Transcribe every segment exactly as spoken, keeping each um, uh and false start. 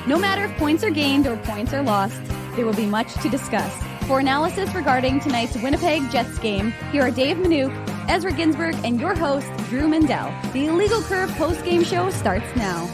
No matter if points are gained or points are lost, there will be much to discuss. For analysis regarding tonight's Winnipeg Jets game, here are Dave Minuk, Ezra Ginsburg, and your host, Drew Mindell. The Illegal Curve post-game show starts now.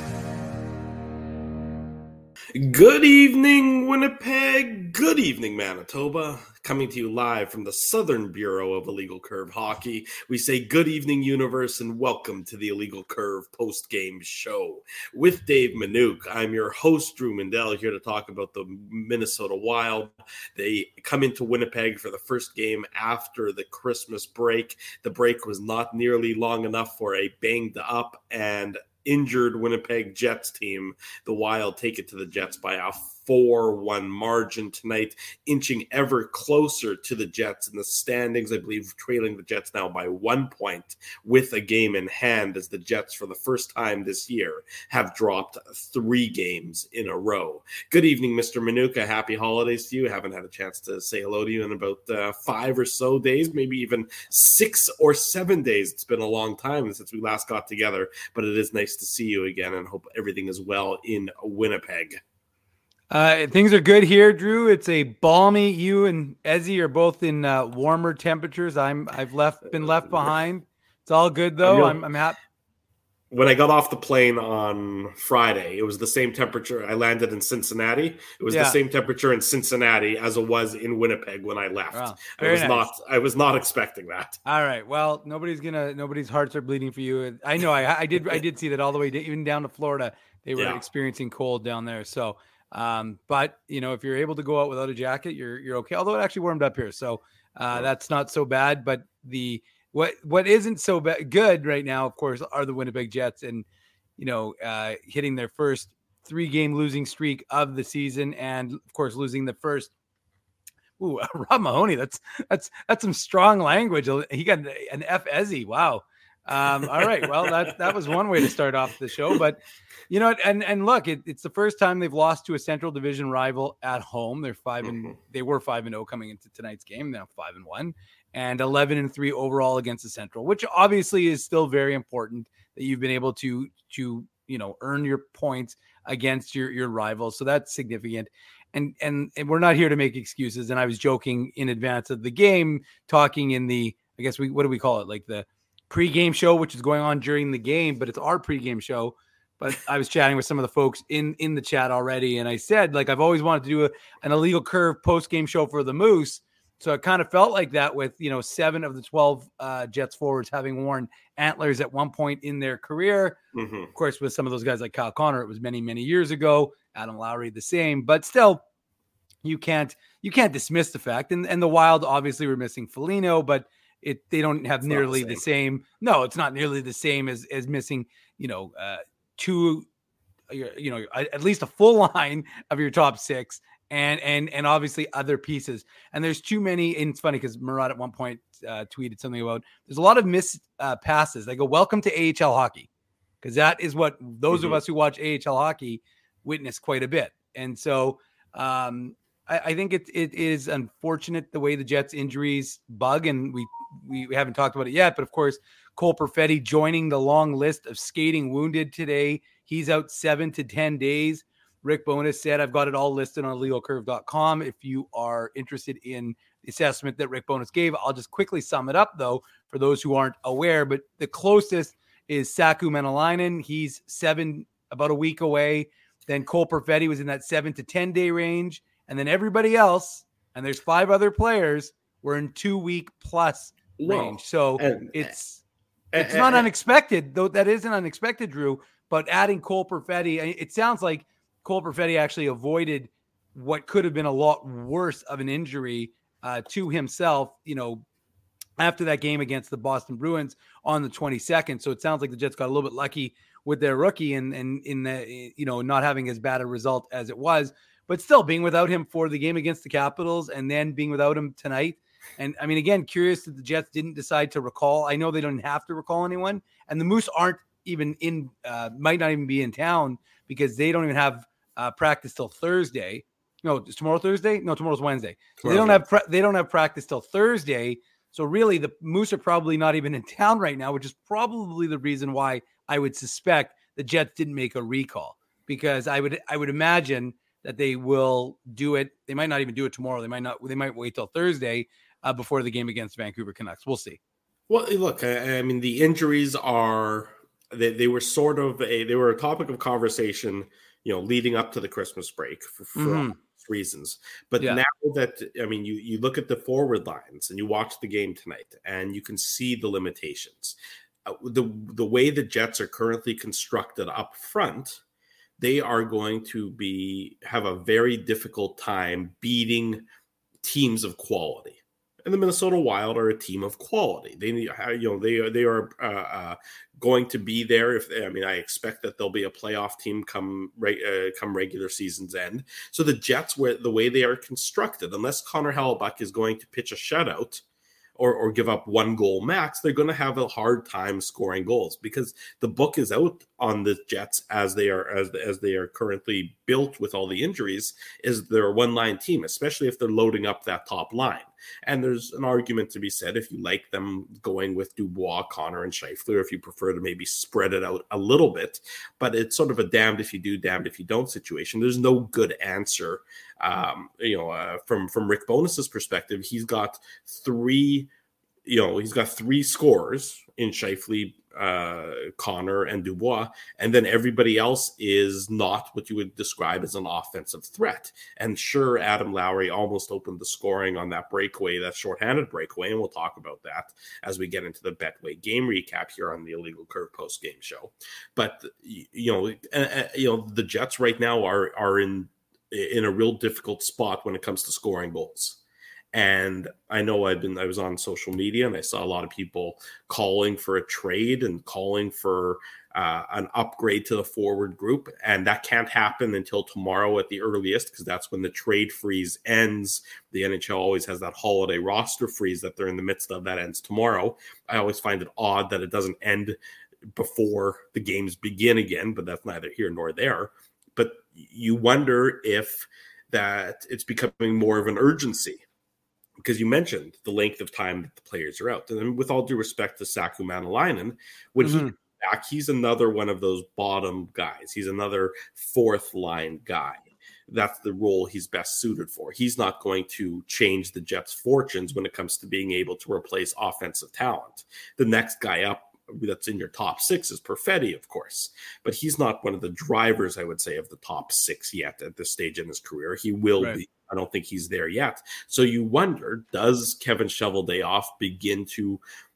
Good evening, Winnipeg. Good evening, Manitoba. Coming to you live from the Southern Bureau of Illegal Curve Hockey. We say good evening, universe, and welcome to the Illegal Curve post-game show. With Dave Minuk, I'm your host, Drew Mindell, here to talk about the Minnesota Wild. They come into Winnipeg for the first game after the Christmas break. The break was not nearly long enough for a banged-up and injured Winnipeg Jets team. The Wild take it to the Jets by a four one margin tonight, inching ever closer to the Jets in the standings. I believe trailing the Jets now by one point with a game in hand, as the Jets, for the first time this year, have dropped three games in a row. Good evening, Mister Manuka. Happy holidays to you. I haven't had a chance to say hello to you in about uh, five or so days, maybe even six or seven days. It's been a long time since we last got together, but it is nice to see you again, and hope everything is well in Winnipeg. Uh, things are good here, Drew. It's a balmy. You and Ezzy are both in uh, warmer temperatures. I'm. I've left been left behind. It's all good though. I'm. I'm happy. When I got off the plane on Friday, it was the same temperature. I landed in Cincinnati. It was yeah. the same temperature in Cincinnati as it was in Winnipeg when I left. Wow. I was nice. not. I was not expecting that. All right. Well, nobody's gonna. Nobody's hearts are bleeding for you. I know. I. I did. I did see that all the way to, even down to Florida. They were yeah. experiencing cold down there. So. Um, but you know, if you're able to go out without a jacket, you're, you're okay. Although it actually warmed up here. So, uh, that's not so bad, but the, what, what isn't so bad, good right now, of course, are the Winnipeg Jets, and, you know, uh, hitting their first three game losing streak of the season. And of course, losing the first, ooh, Rob Mahoney. That's, that's, that's some strong language. He got an F Ezzy. Wow. Um, all right. Well, that, that was one way to start off the show, but you know, and, and look, it, it's the first time they've lost to a Central Division rival at home. They're five and mm-hmm. they were five and oh coming into tonight's game. Now five and one, and eleven and three overall against the Central, which obviously is still very important that you've been able to, to, you know, earn your points against your, your rivals. So that's significant. And, and, and we're not here to make excuses. And I was joking in advance of the game, talking in the, I guess we, what do we call it? Like the pre-game show, which is going on during the game, but it's our pre-game show. But I was chatting with some of the folks in, in the chat already, and I said, like, I've always wanted to do a, an Illegal Curve post-game show for the Moose. So it kind of felt like that with, you know, seven of the twelve uh, Jets forwards having worn antlers at one point in their career. Mm-hmm. Of course, with some of those guys like Kyle Connor, it was many, many years ago. Adam Lowry, the same. But still, you can't you can't dismiss the fact. And, and the Wild obviously were missing Foligno, but it they don't have it's nearly the same. the same. No, it's not nearly the same as as missing, you know, uh, two, you know, at least a full line of your top six, and and and obviously other pieces. And there's too many. And it's funny because Murat at one point uh, tweeted something about there's a lot of missed uh, passes. They go, "Welcome to A H L hockey," because that is what those mm-hmm. of us who watch A H L hockey witness quite a bit. And so um, I, I think it it is unfortunate the way the Jets injuries bug, and we we haven't talked about it yet, but of course, Cole Perfetti joining the long list of skating wounded today. He's out seven to ten days. Rick Bowness said, I've got it all listed on illegal curve dot com. If you are interested in the assessment that Rick Bowness gave, I'll just quickly sum it up, though, for those who aren't aware. But the closest is Saku Menelainen. He's seven, about a week away. Then Cole Perfetti was in that seven to ten day range. And then everybody else, and there's five other players, were in two week plus range. So and, it's it's and, not and, unexpected, though. That isn't unexpected, Drew. But adding Cole Perfetti, it sounds like Cole Perfetti actually avoided what could have been a lot worse of an injury uh, to himself, you know, after that game against the Boston Bruins on the twenty-second. So it sounds like the Jets got a little bit lucky with their rookie and and in the, you know, not having as bad a result as it was, but still being without him for the game against the Capitals and then being without him tonight. And I mean, again, curious that the Jets didn't decide to recall. I know they don't have to recall anyone, and the Moose aren't even in, uh, might not even be in town because they don't even have uh, practice till Thursday. No, is tomorrow Thursday? No, tomorrow's Wednesday. So they don't have pra- they don't have practice till Thursday. So really, the Moose are probably not even in town right now, which is probably the reason why I would suspect the Jets didn't make a recall, because I would I would imagine that they will do it. They might not even do it tomorrow. They might not. They might wait till Thursday uh, before the game against Vancouver Canucks. We'll see. Well, look, I, I mean, the injuries are they, they were sort of a they were a topic of conversation, you know, leading up to the Christmas break for, for mm-hmm. reasons. But yeah. now that I mean, you you look at the forward lines and you watch the game tonight, and you can see the limitations. Uh, the the way the Jets are currently constructed up front, they are going to be have a very difficult time beating teams of quality. And the Minnesota Wild are a team of quality. They, you know, they are they are uh, uh, going to be there. If I mean, I expect that they'll be a playoff team come uh, come regular season's end. So the Jets, where the way they are constructed, unless Connor Hellebuyck is going to pitch a shutout or or give up one goal max, they're going to have a hard time scoring goals because the book is out on the Jets as they are as as they are currently built with all the injuries. Is they're a one line team, especially if they're loading up that top line. And there's an argument to be said if you like them going with Dubois, Connor, and Scheifele, if you prefer to maybe spread it out a little bit. But it's sort of a damned if you do, damned if you don't situation. There's no good answer. Um, you know, uh, from from Rick Bowness's perspective, he's got three. You know, he's got three scorers in Scheifele, uh, Connor, and Dubois, and then everybody else is not what you would describe as an offensive threat. And sure, Adam Lowry almost opened the scoring on that breakaway, that shorthanded breakaway, and we'll talk about that as we get into the Betway game recap here on the Illegal Curve post-game show. But you know, uh, you know, the Jets right now are are in in a real difficult spot when it comes to scoring goals. And I know I've been, I was on social media and I saw a lot of people calling for a trade and calling for uh, an upgrade to the forward group. And that can't happen until tomorrow at the earliest, because that's when the trade freeze ends. The N H L always has that holiday roster freeze that they're in the midst of. That ends tomorrow. I always find it odd that it doesn't end before the games begin again, but that's neither here nor there. But you wonder if that it's becoming more of an urgency. Because you mentioned the length of time that the players are out. And then with all due respect to Saku Maanalainen, when mm-hmm. he comes back, he's another one of those bottom guys. He's another fourth line guy. That's the role he's best suited for. He's not going to change the Jets' fortunes when it comes to being able to replace offensive talent. The next guy up that's in your top six is Perfetti, of course. But he's not one of the drivers, I would say, of the top six yet at this stage in his career. He will right. be. I don't think he's there yet. So you wonder, does Kevin Cheveldayoff begin to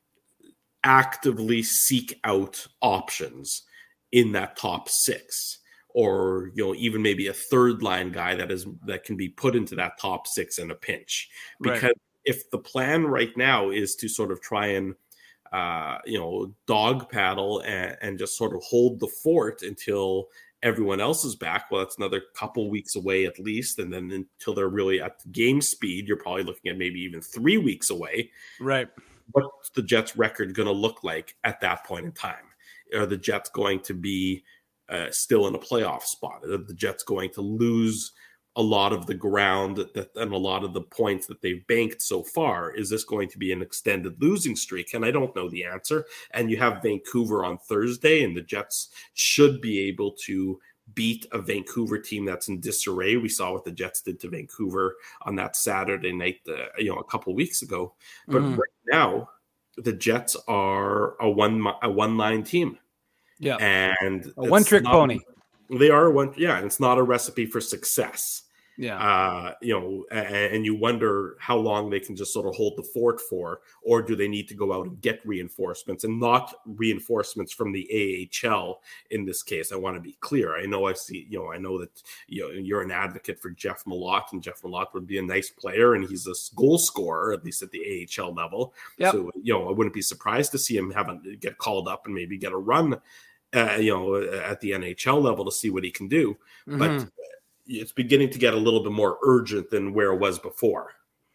actively seek out options in that top six? Or, you know, even maybe a third line guy that is that can be put into that top six in a pinch? Because right. if the plan right now is to sort of try and uh, you know, dog paddle and, and just sort of hold the fort until everyone else is back, well, that's another couple weeks away at least. And then until they're really at game speed, you're probably looking at maybe even three weeks away. Right. What's the Jets record going to look like at that point in time? Are the Jets going to be uh, still in a playoff spot? Are the Jets going to lose a lot of the ground that, and a lot of the points that they've banked so far? Is this going to be an extended losing streak? And I don't know the answer. And you have Vancouver on Thursday, and the Jets should be able to beat a Vancouver team that's in disarray. We saw what the Jets did to Vancouver on that Saturday night, uh, you know, a couple weeks ago. But mm. right now, the Jets are a one a one line team. Yeah, and a one trick pony. They are one. Yeah, and it's not a recipe for success. Yeah. Uh, you know, and, and you wonder how long they can just sort of hold the fort for, or do they need to go out and get reinforcements, and not reinforcements from the A H L in this case. I want to be clear. I know I see, you know, I know that, you know, you're an advocate for Jeff Malott, and Jeff Malott would be a nice player, and he's a goal scorer, at least at the A H L level. Yep. So, you know, I wouldn't be surprised to see him have a, get called up and maybe get a run, uh, you know, at the N H L level to see what he can do. Mm-hmm. But it's beginning to get a little bit more urgent than where it was before.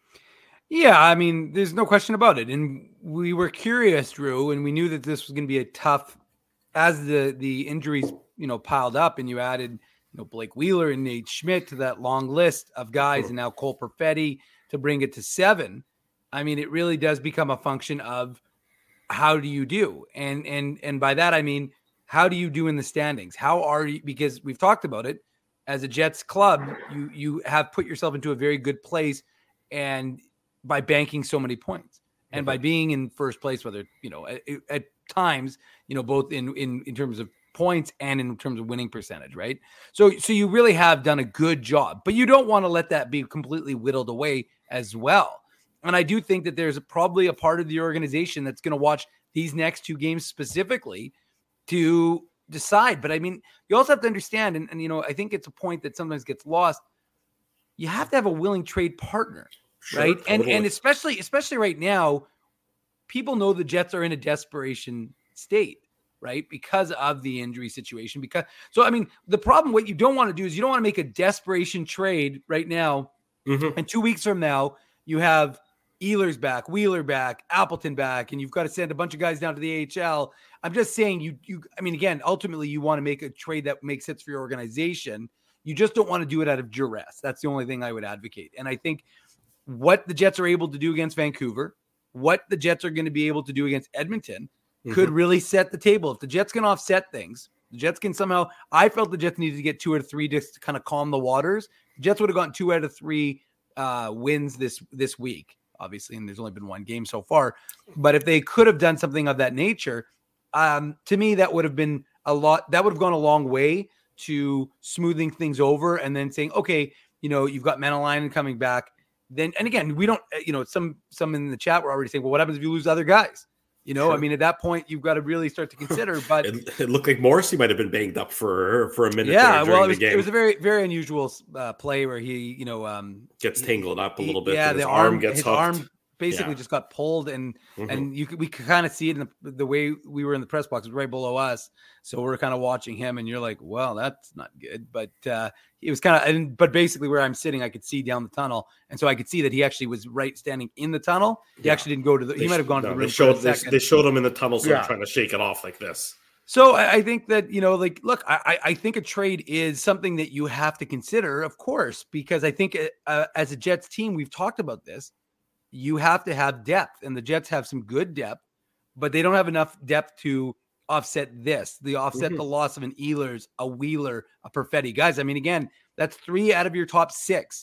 Yeah, I mean, there's no question about it. And we were curious, Drew, and we knew that this was going to be a tough, as the the injuries, you know, piled up, and you added, you know, Blake Wheeler and Nate Schmidt to that long list of guys, and now Cole Perfetti to bring it to seven. I mean, it really does become a function of how do you do? And and and by that I mean, how do you do in the standings? How are you? Because we've talked about it as a Jets club, you you have put yourself into a very good place, and by banking so many points, and mm-hmm. by being in first place, whether you know at, at times, you know both in in in terms of points and in terms of winning percentage, right? So so you really have done a good job, but you don't want to let that be completely whittled away as well. And I do think that there's probably a part of the organization that's going to watch these next two games specifically to decide. But I mean, you also have to understand, and, and you know, I think it's a point that sometimes gets lost. You have to have a willing trade partner, sure, right? Totally. And and especially especially right now, people know the Jets are in a desperation state, right? Because of the injury situation. Because so I mean, the problem, what you don't want to do is you don't want to make a desperation trade right now. Mm-hmm. And two weeks from now, you have Ehlers back, Wheeler back, Appleton back, and you've got to send a bunch of guys down to the A H L. I'm just saying you, you, I mean, again, ultimately you want to make a trade that makes sense for your organization. You just don't want to do it out of duress. That's the only thing I would advocate. And I think what the Jets are able to do against Vancouver, what the Jets are going to be able to do against Edmonton mm-hmm. could really set the table. If the Jets can offset things, the Jets can somehow, I felt the Jets needed to get two out of three just to kind of calm the waters. The Jets would have gotten two out of three uh, wins this, this week. Obviously, and there's only been one game so far. But if they could have done something of that nature, um, to me, that would have been a lot. That would have gone a long way to smoothing things over and then saying, okay, you know, you've got Manalainen coming back. Then, and again, we don't, you know, some some in the chat were already saying, well, what happens if you lose other guys? You know, sure. I mean, at that point, you've got to really start to consider. But it, it looked like Morrissey might have been banged up for for a minute. Yeah, there well, it was, the game. it was a very very unusual uh, play where he, you know, um, gets tangled up a little bit. Yeah, and his the arm, arm gets his hooked. arm basically yeah. just got pulled, and mm-hmm. and you could, we could kind of see it in the, the way we were in the press box, it was right below us. So we're kind of watching him, and you're like, well, that's not good. But uh, it was kind of, and but basically where I'm sitting, I could see down the tunnel, and so I could see that he actually was right standing in the tunnel. He yeah. actually didn't go to the. They he might have gone no, to the room. They showed for a they, they showed him in the tunnel, so yeah. they're trying to shake it off like this. So I, I think that, you know, like, look, I, I think a trade is something that you have to consider, of course, because I think uh, as a Jets team, we've talked about this. You have to have depth, and the Jets have some good depth, but they don't have enough depth to offset this. They offset mm-hmm. the loss of an Ehlers, a Wheeler, a Perfetti. Guys, I mean, again, that's three out of your top six.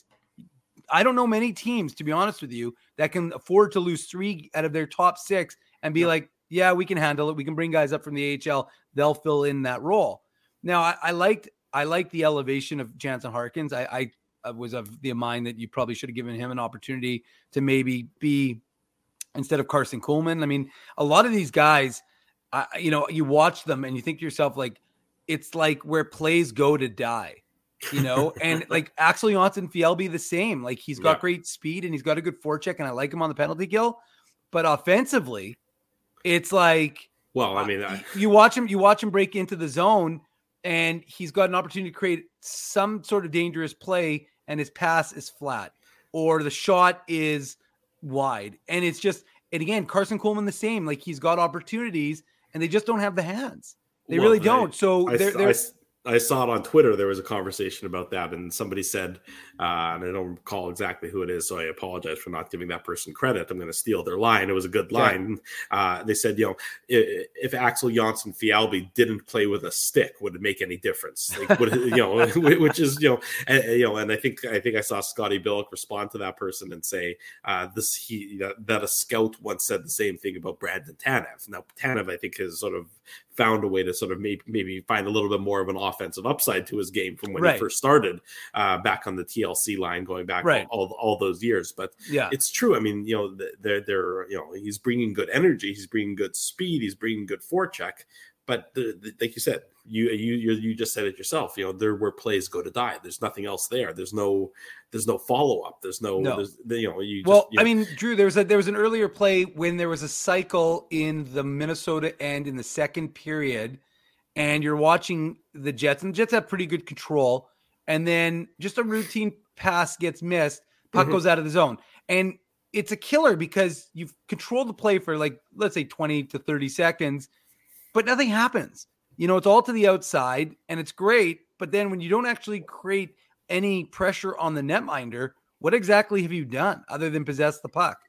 I don't know many teams, to be honest with you, that can afford to lose three out of their top six and be yeah. like, yeah, we can handle it. We can bring guys up from the A H L. They'll fill in that role. Now, I, I liked I liked the elevation of Jansen Harkins. I, I I was of the mind that you probably should have given him an opportunity to maybe be instead of Carson Kuhlman. I mean, a lot of these guys, uh, you know, you watch them and you think to yourself, like, it's like where plays go to die, you know, and like Axel Jonsson-Fjällby the same. Like, he's got yeah. great speed and he's got a good forecheck, and I like him on the penalty kill, but offensively, it's like, well, I mean, I... you watch him, you watch him break into the zone, and he's got an opportunity to create some sort of dangerous play, and his pass is flat, or the shot is wide. And it's just, and again, Carson Kuhlman the same. Like, he's got opportunities, and they just don't have the hands. They well, really don't. I, so I, they're, they're, I, I saw it on Twitter. There was a conversation about that, and somebody said, uh, and I don't recall exactly who it is, so I apologize for not giving that person credit. I'm going to steal their line. It was a good line. Yeah. Uh, they said, you know, if, if Axel Jonsson-Fjällby didn't play with a stick, would it make any difference? Like, would it, you know, which is, you know, and, you know, and I think I think I saw Scotty Billick respond to that person and say, uh, this he that, that a scout once said the same thing about Brandon Tanev. Now, Tanev, I think, has sort of found a way to sort of maybe, maybe find a little bit more of an offensive upside to his game from when right. he first started uh, back on the T L C line, going back right. all, all all those years. But yeah, it's true. I mean, you know, they're they're you know, he's bringing good energy, he's bringing good speed, he's bringing good forecheck. But the, the, like you said, you you you just said it yourself. You know, there where plays go to die. There's nothing else there. There's no there's no follow up. There's no, no. There's, you know. You well, just, you know. I mean, Drew, there was a there was an earlier play when there was a cycle in the Minnesota end in the second period, and you're watching the Jets, and the Jets have pretty good control, and then just a routine pass gets missed, puck mm-hmm. goes out of the zone, and it's a killer because you've controlled the play for, like, let's say twenty to thirty seconds. But nothing happens. You know, it's all to the outside, and it's great. But then when you don't actually create any pressure on the netminder, what exactly have you done other than possess the puck?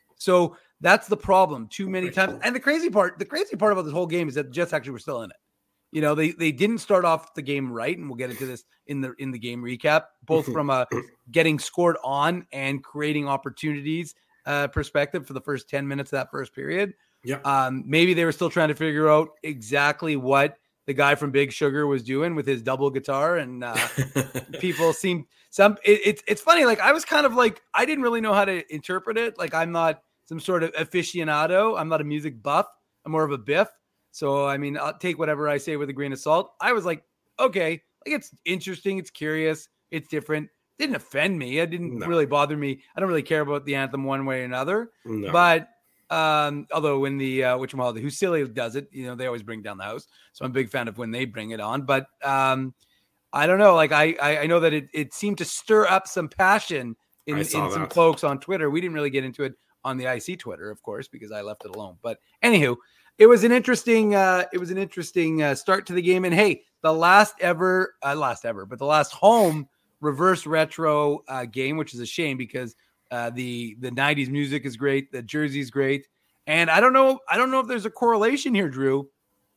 So that's the problem too many times. And the crazy part, the crazy part about this whole game is that the Jets actually were still in it. You know, they they didn't start off the game right, and we'll get into this in the in the game recap, both from a getting scored on and creating opportunities uh, perspective for the first ten minutes of that first period. Yeah. Um, maybe they were still trying to figure out exactly what the guy from Big Sugar was doing with his double guitar, and uh, people seem some. It, it's it's funny. Like I was kind of like I didn't really know how to interpret it. Like I'm not some sort of aficionado. I'm not a music buff. I'm more of a biff. So I mean, I'll take whatever I say with a grain of salt. I was like, okay, like it's interesting. It's curious. It's different. Didn't offend me. It didn't no. really bother me. I don't really care about the anthem one way or another. No. But um, although when the uh, which one, who silly does it, you know, they always bring down the house. So I'm a big fan of when they bring it on. But um, I don't know. Like I, I, I know that it, it seemed to stir up some passion in, in some folks on Twitter. We didn't really get into it on the I C Twitter, of course, because I left it alone. But anywho, it was an interesting, uh, it was an interesting uh, start to the game. And hey, the last ever, uh, last ever, but the last home reverse retro uh, game, which is a shame because uh, the the nineties music is great, the jersey's great, and I don't know, I don't know if there's a correlation here, Drew,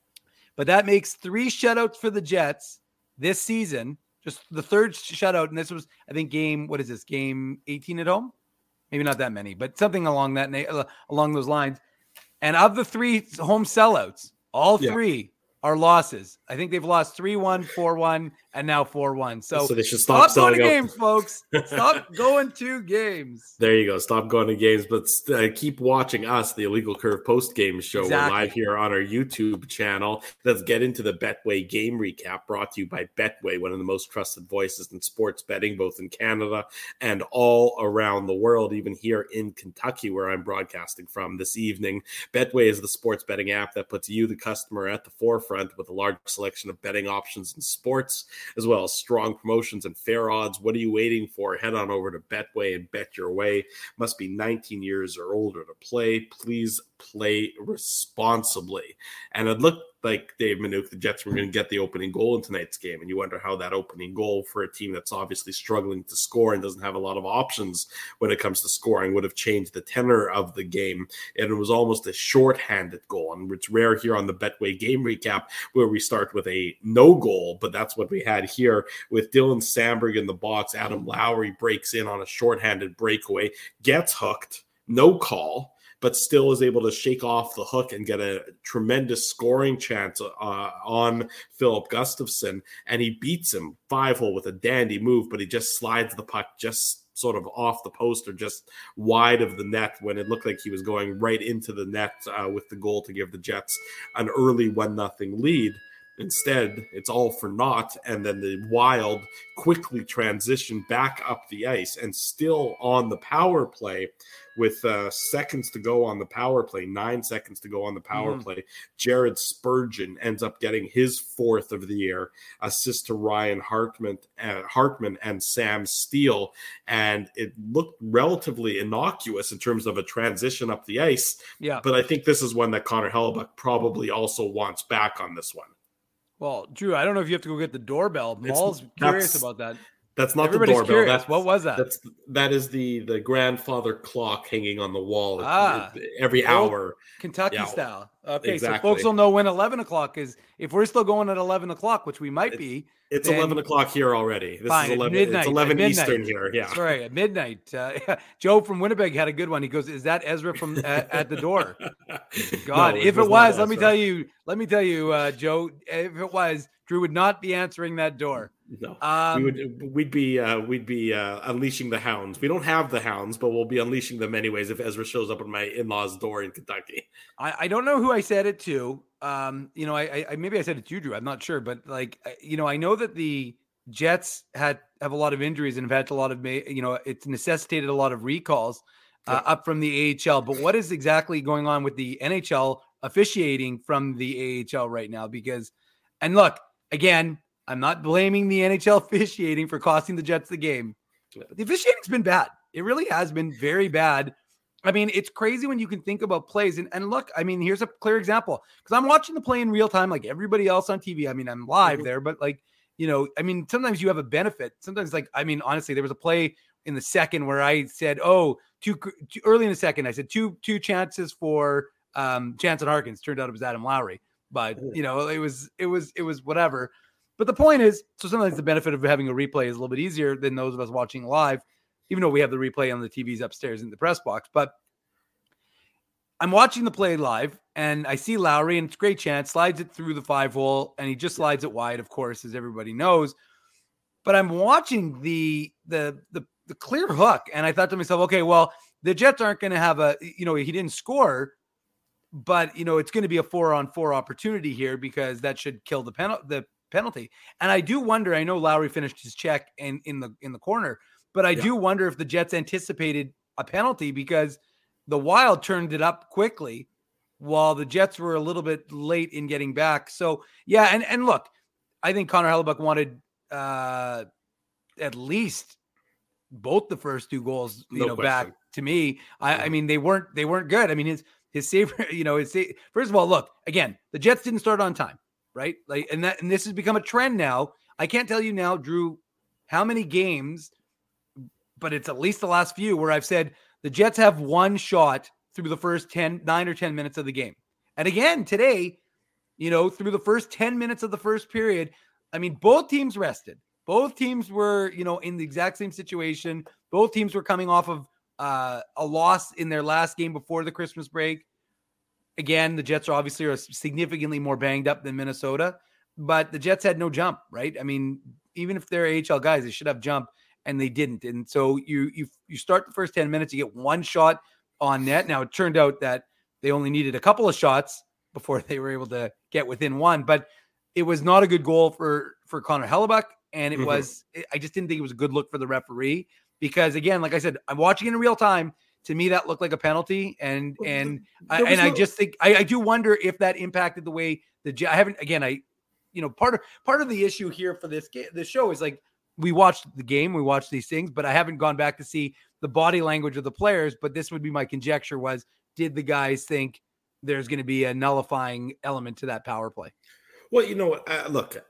but that makes three shutouts for the Jets this season, just the third shutout, and this was, I think, game what is this game eighteen at home? Maybe not that many, but something along that uh, along those lines. And of the three home sellouts, all yeah. three are losses. I think they've lost three one, four one, and now four one. So, so they should stop, stop going to games, folks. Stop going to games. There you go. Stop going to games, but uh, keep watching us, the Illegal Curve post-game show. Exactly. We're live here on our YouTube channel. Let's get into the Betway game recap brought to you by Betway, one of the most trusted voices in sports betting, both in Canada and all around the world, even here in Kentucky, where I'm broadcasting from this evening. Betway is the sports betting app that puts you, the customer, at the forefront with a large selection of betting options in sports, as well as strong promotions and fair odds. What are you waiting for? Head on over to Betway and bet your way. Must be nineteen years or older to play. Please play responsibly. And it looked like, Dave Minuk, the Jets were going to get the opening goal in tonight's game. And you wonder how that opening goal for a team that's obviously struggling to score and doesn't have a lot of options when it comes to scoring would have changed the tenor of the game. And it was almost a shorthanded goal. And it's rare here on the Betway game recap where we start with a no goal, but that's what we had here with Dylan Samberg in the box. Adam Lowry breaks in on a shorthanded breakaway, gets hooked, no call, but still is able to shake off the hook and get a tremendous scoring chance uh, on Philip Gustafsson. And he beats him five-hole with a dandy move, but he just slides the puck just sort of off the post or just wide of the net when it looked like he was going right into the net uh, with the goal to give the Jets an early one nothing lead. Instead, it's all for naught, and then the Wild quickly transition back up the ice and still on the power play with uh, seconds to go on the power play, nine seconds to go on the power mm. play. Jared Spurgeon ends up getting his fourth of the year, assist to Ryan Hartman, uh, Hartman and Sam Steele, and it looked relatively innocuous in terms of a transition up the ice. Yeah, but I think this is one that Connor Hellebuyck probably also wants back on this one. Well, Drew, I don't know if you have to go get the doorbell. Maul's curious about that. That's not Everybody's the doorbell. That's, what was that? That's that is the the grandfather clock hanging on the wall ah, every hour, Kentucky yeah. style. Okay, exactly. So folks will know when eleven o'clock is. If we're still going at eleven o'clock, which we might it's, be, it's eleven o'clock here already. This fine, is eleven. Midnight, it's eleven Eastern here. Yeah, sorry, at midnight. Uh, Joe from Winnipeg had a good one. He goes, "Is that Ezra from at, at the door?" God, no, if it was, it was let me tell you, let me tell you, uh, Joe, if it was, Drew would not be answering that door. No, um, we would. We'd be. Uh, we'd be uh, unleashing the hounds. We don't have the hounds, but we'll be unleashing them anyways if Ezra shows up at my in-laws' door in Kentucky. I, I don't know who I said it to. Um, you know, I, I maybe I said it to you, Drew. I'm not sure, but like, you know, I know that the Jets had have a lot of injuries and have had a lot of, you know, it's necessitated a lot of recalls uh, yeah. up from the A H L. But what is exactly going on with the N H L officiating from the A H L right now? Because, and look, again, I'm not blaming the N H L officiating for costing the Jets the game, but the officiating's been bad. It really has been very bad. I mean, it's crazy when you can think about plays. And, and look, I mean, here's a clear example because I'm watching the play in real time like everybody else on T V. I mean, I'm live mm-hmm. there, but like, you know, I mean, sometimes you have a benefit. Sometimes, like, I mean, honestly, there was a play in the second where I said, oh, too, too early in the second, I said two two chances for um, Jansen Harkins. Turned out it was Adam Lowry. but you know, it was, it was, it was whatever. But the point is, so sometimes the benefit of having a replay is a little bit easier than those of us watching live, even though we have the replay on the T Vs upstairs in the press box. But I'm watching the play live and I see Lowry, and it's a great chance, slides it through the five hole, and he just slides it wide, of course, as everybody knows. But I'm watching the, the, the, the clear hook. And I thought to myself, okay, well, the Jets aren't going to have a, you know, he didn't score, but you know, it's going to be a four on four opportunity here because that should kill the penalty, the penalty. And I do wonder, I know Lowry finished his check in, in the, in the corner, but I yeah. do wonder if the Jets anticipated a penalty because the Wild turned it up quickly while the Jets were a little bit late in getting back. So yeah. And, and look, I think Connor Hellebuyck wanted uh, at least both the first two goals, you no know, question. back to me. I, yeah. I mean, they weren't, they weren't good. I mean, his, his save, you know, his save, first of all, look, again, the Jets didn't start on time, right? Like, and that, and this has become a trend now. I can't tell you now, Drew, how many games, but it's at least the last few where I've said, the Jets have one shot through the first ten, nine or ten minutes of the game. And again, today, you know, through the first ten minutes of the first period, I mean, both teams rested. Both teams were, you know, in the exact same situation. Both teams were coming off of uh, a loss in their last game before the Christmas break. Again, the Jets are obviously are significantly more banged up than Minnesota, but the Jets had no jump, right? I mean, even if they're A H L guys, they should have jump. And they didn't. And so you you you start the first ten minutes, you get one shot on net. Now, it turned out that they only needed a couple of shots before they were able to get within one. But it was not a good goal for, for Connor Hellebuyck. And it mm-hmm. was, I just didn't think it was a good look for the referee. Because, again, like I said, I'm watching it in real time. To me, that looked like a penalty. And and I, and no- I just think, I, I do wonder if that impacted the way the, I haven't, again, I, you know, part of, part of the issue here for this, this show is like, we watched the game, we watched these things, but I haven't gone back to see the body language of the players. But this would be my conjecture was, did the guys think there's going to be a nullifying element to that power play? Well, you know, uh, look,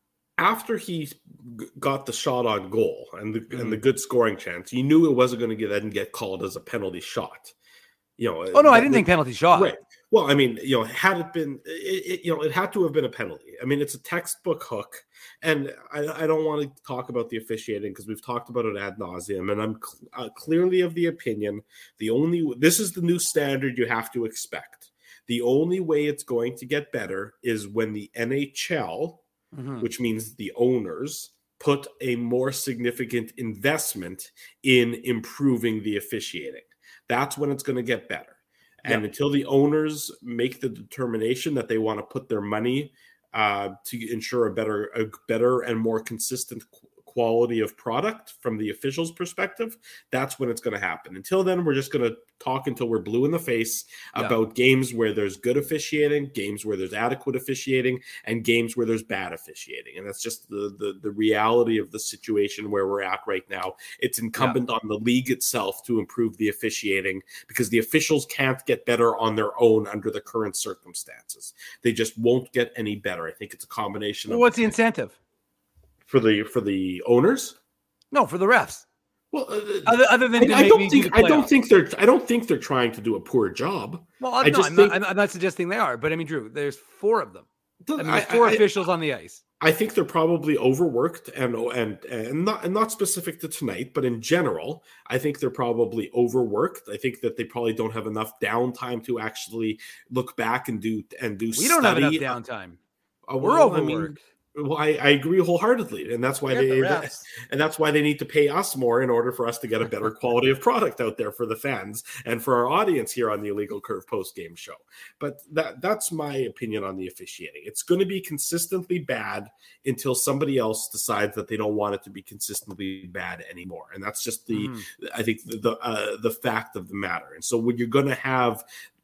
after he g- got the shot on goal and the, mm-hmm. and the good scoring chance, you knew it wasn't going to get that and get called as a penalty shot. You know, oh no, that, I didn't the, think penalty shot. Right. Well, I mean, you know, had it been, it, it, you know, it had to have been a penalty. I mean, it's a textbook hook, and I, I don't want to talk about the officiating because we've talked about it ad nauseum, and I'm cl- uh, clearly of the opinion the only this is the new standard you have to expect. The only way it's going to get better is when the N H L, mm-hmm. which means the owners, put a more significant investment in improving the officiating. That's when it's going to get better. And yep. until the owners make the determination that they want to put their money uh, to ensure a better, a better and more consistent quality of product from the officials' perspective, that's when it's going to happen. Until then, we're just going to talk until we're blue in the face yeah. about games where there's good officiating, games where there's adequate officiating, and games where there's bad officiating. And that's just the the, the reality of the situation where we're at right now. It's incumbent yeah. on the league itself to improve the officiating because the officials can't get better on their own under the current circumstances. They just won't get any better. I think it's a combination well, of... What's the incentive? For the for the owners? No, for the refs. Well, uh, other, other than I, I don't think do I don't think they're I don't think they're trying to do a poor job. Well, I no, just I'm, think, not, I'm not suggesting they are, but I mean, Drew, there's four of them. I mean, there's four I, officials I, on the ice. I think they're probably overworked and and and not and not specific to tonight, but in general, I think they're probably overworked. I think that they probably don't have enough downtime to actually look back and do and do. We don't study. have enough downtime. Uh, We're well, overworked. I mean, Well, I, I agree wholeheartedly, and that's why they the and that's why they need to pay us more in order for us to get a better quality of product out there for the fans and for our audience here on the Illegal Curve post game show. But that that's my opinion on the officiating. It's going to be consistently bad until somebody else decides that they don't want it to be consistently bad anymore, and that's just the mm. I think the the, uh, the fact of the matter. And so when you're going to have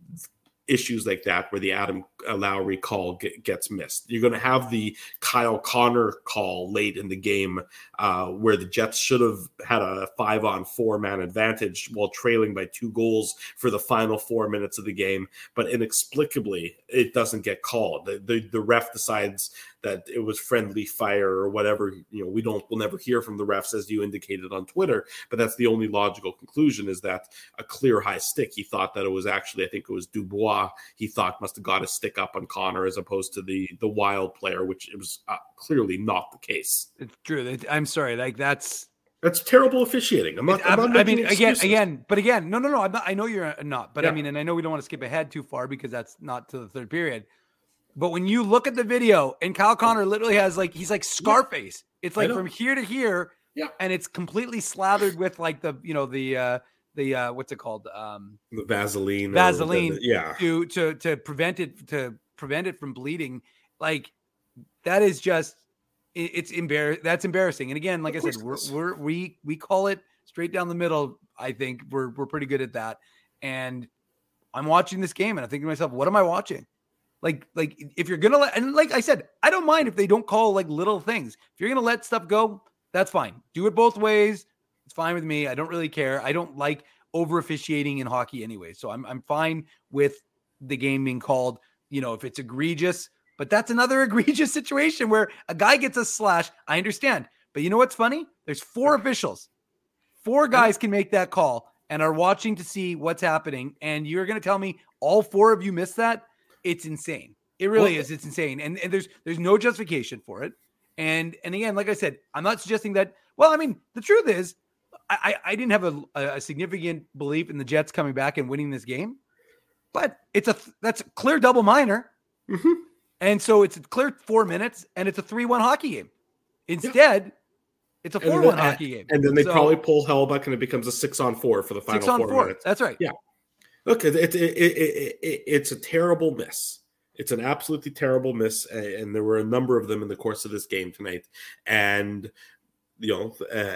issues like that where the Adam Lowry call get, gets missed. You're going to have the Kyle Connor call late in the game uh, where the Jets should have had a five on four man advantage while trailing by two goals for the final four minutes of the game. But inexplicably, it doesn't get called. The, the, the ref decides that it was friendly fire or whatever. You know, we don't, we'll never hear from the refs, as you indicated on Twitter, but that's the only logical conclusion, is that a clear high stick. He thought that it was actually, I think it was Dubois, he thought must have got a stick up on Connor as opposed to the, the Wild player, which it was uh, clearly not the case. It's true. I'm sorry. Like that's, That's terrible officiating. I'm not. I'm not I mean, excuses. again, again, but again, no, no, no. I'm not, I know you're not, but yeah. I mean, and I know we don't want to skip ahead too far because that's not to the third period. But when you look at the video, and Kyle Connor literally has like he's like Scarface. Yeah. It's like from here to here, yeah, and it's completely slathered with like the you know the uh, the uh, what's it called? Um, the Vaseline. Vaseline. The, the, yeah. To to to prevent it to prevent it from bleeding. Like that is just. It's embarrassing. That's embarrassing. And again, like I said, we're, we're, we, we call it straight down the middle. I think we're, we're pretty good at that. And I'm watching this game and I think to myself, what am I watching? Like, like if you're going to let, and like I said, I don't mind if they don't call like little things. If you're going to let stuff go, that's fine. Do it both ways. It's fine with me. I don't really care. I don't like over officiating in hockey anyway. So I'm, I'm fine with the game being called, you know, if it's egregious. But that's another egregious situation where a guy gets a slash. I understand. But you know what's funny? There's four officials. Four guys can make that call and are watching to see what's happening. And you're going to tell me all four of you missed that? It's insane. It really well, is. It's insane. And, and there's there's no justification for it. And and again, like I said, I'm not suggesting that. Well, I mean, the truth is, I, I didn't have a, a significant belief in the Jets coming back and winning this game. But it's a that's a clear double minor. Mm-hmm. And so it's a clear four minutes and it's a three one hockey game. Instead, yeah. it's a four one hockey game. And then they so, probably pull Hellebuyck and it becomes a six on four for the final six on four, four minutes. That's right. Yeah. Look, it, it, it, it, it, it's a terrible miss. It's an absolutely terrible miss. And there were a number of them in the course of this game tonight. And, you know,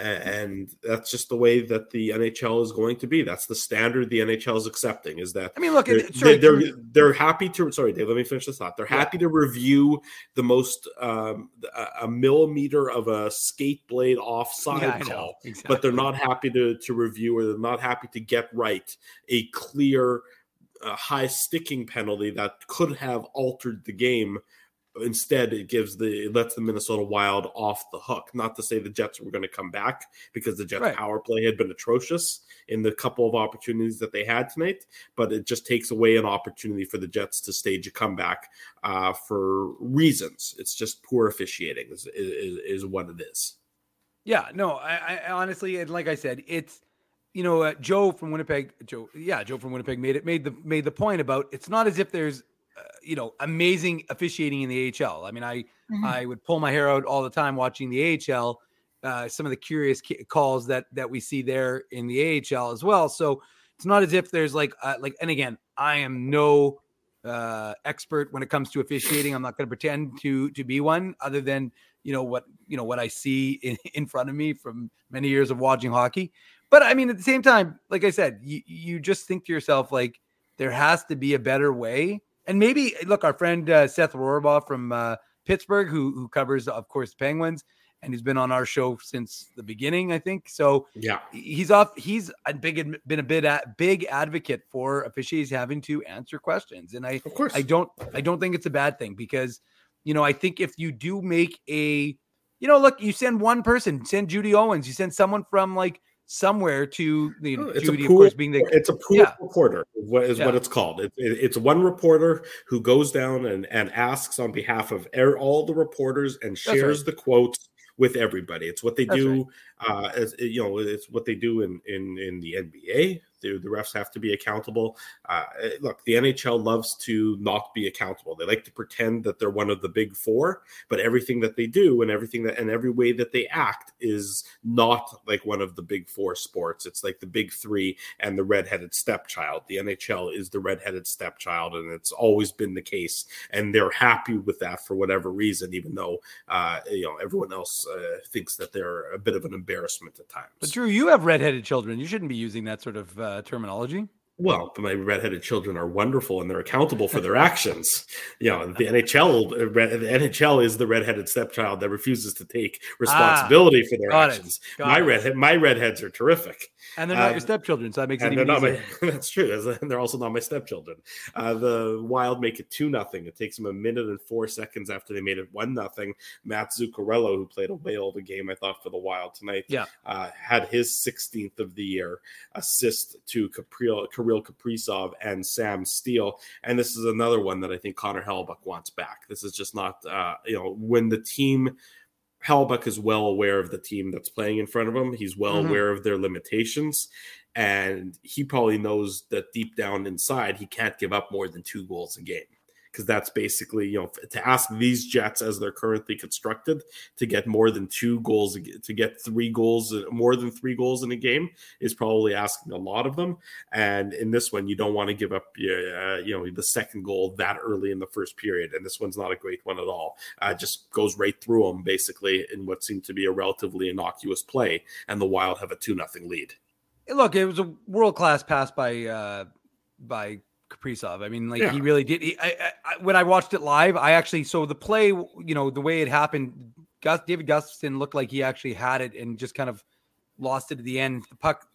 and that's just the way that the N H L is going to be. That's the standard the N H L is accepting, is that I mean, look, they're, it, sorry, they're, they're, they're happy to, sorry, Dave, let me finish this thought. They're yeah. happy to review the most, um, a, a millimeter of a skate blade offside yeah, call, exactly. but they're not happy to, to review, or they're not happy to get right a clear uh, high sticking penalty that could have altered the game. Instead, it gives the it lets the Minnesota Wild off the hook. Not to say the Jets were going to come back, because the Jets' right. power play had been atrocious in the couple of opportunities that they had tonight, but it just takes away an opportunity for the Jets to stage a comeback uh, for reasons. It's just poor officiating is, is, is what it is. Yeah, no, I, I honestly, and like I said, it's, you know, uh, Joe from Winnipeg, Joe, yeah, Joe from Winnipeg made it, made the, made the point about, it's not as if there's, Uh, you know, amazing officiating in the A H L. I mean, I mm-hmm. I would pull my hair out all the time watching the A H L. Uh, some of the curious ca- calls that that we see there in the A H L as well. So it's not as if there's like uh, like. And again, I am no uh, expert when it comes to officiating. I'm not going to pretend to to be one, other than you know what you know what I see in, in front of me from many years of watching hockey. But I mean, at the same time, like I said, you you just think to yourself, like, there has to be a better way. And maybe, look, our friend uh, Seth Rohrbaugh from uh, Pittsburgh, who who covers, of course, the Penguins, and he's been on our show since the beginning, I think. So yeah, he's off. He's a big been a bit at, big advocate for officials having to answer questions, and I of course I don't I don't think it's a bad thing, because you know I think if you do make a you know look, you send one person, send Judy Owens, you send someone from like. somewhere to the oh, it's Judy, a pool, of course, being the it's a pool yeah. reporter is what, is yeah. what it's called. It, it, it's one reporter who goes down and, and asks on behalf of er, all the reporters and shares right. the quotes with everybody. It's what they That's do. Right. Uh, as you know, it's what they do in in, in the N B A. The, the refs have to be accountable. Uh, look, the N H L loves to not be accountable. They like to pretend that they're one of the big four, but everything that they do and everything that and every way that they act is not like one of the big four sports. It's like the big three and the redheaded stepchild. The N H L is the redheaded stepchild, and it's always been the case. And they're happy with that for whatever reason, even though uh, you know everyone else uh, thinks that they're a bit of an embarrassment at times. But Drew, you have redheaded children. You shouldn't be using that sort of uh, terminology. Well, my redheaded children are wonderful and they're accountable for their actions. You know, the N H L, the N H L is the redheaded stepchild that refuses to take responsibility ah, for their actions. My redhead, my redheads are terrific. And they're not uh, your stepchildren, so that makes it and even they're not easier. My, that's true. They're also not my stepchildren. Uh, the Wild make it two nothing. It takes them a minute and four seconds after they made it one nothing. Matt Zuccarello, who played a whale of a game, I thought, for the Wild tonight, yeah. uh, had his sixteenth of the year assist to Kirill, Kirill Kaprizov and Sam Steele. And this is another one that I think Connor Hellebuyck wants back. This is just not, uh, you know, when the team... Hellebuyck is well aware of the team that's playing in front of him. He's well mm-hmm. aware of their limitations. And he probably knows that deep down inside, he can't give up more than two goals a game. Because that's basically, you know, to ask these Jets as they're currently constructed to get more than two goals, to get three goals, more than three goals in a game is probably asking a lot of them. And in this one, you don't want to give up, uh, you know, the second goal that early in the first period. And this one's not a great one at all. Uh, just goes right through them, basically, in what seemed to be a relatively innocuous play. And the Wild have a two nothing lead. Look, it was a world-class pass by uh, by Kaprizov. I mean, like yeah. he really did. He, I, I, when I watched it live, I actually, so the play, you know, the way it happened, Gus, David Gustafsson looked like he actually had it and just kind of lost it at the end. The puck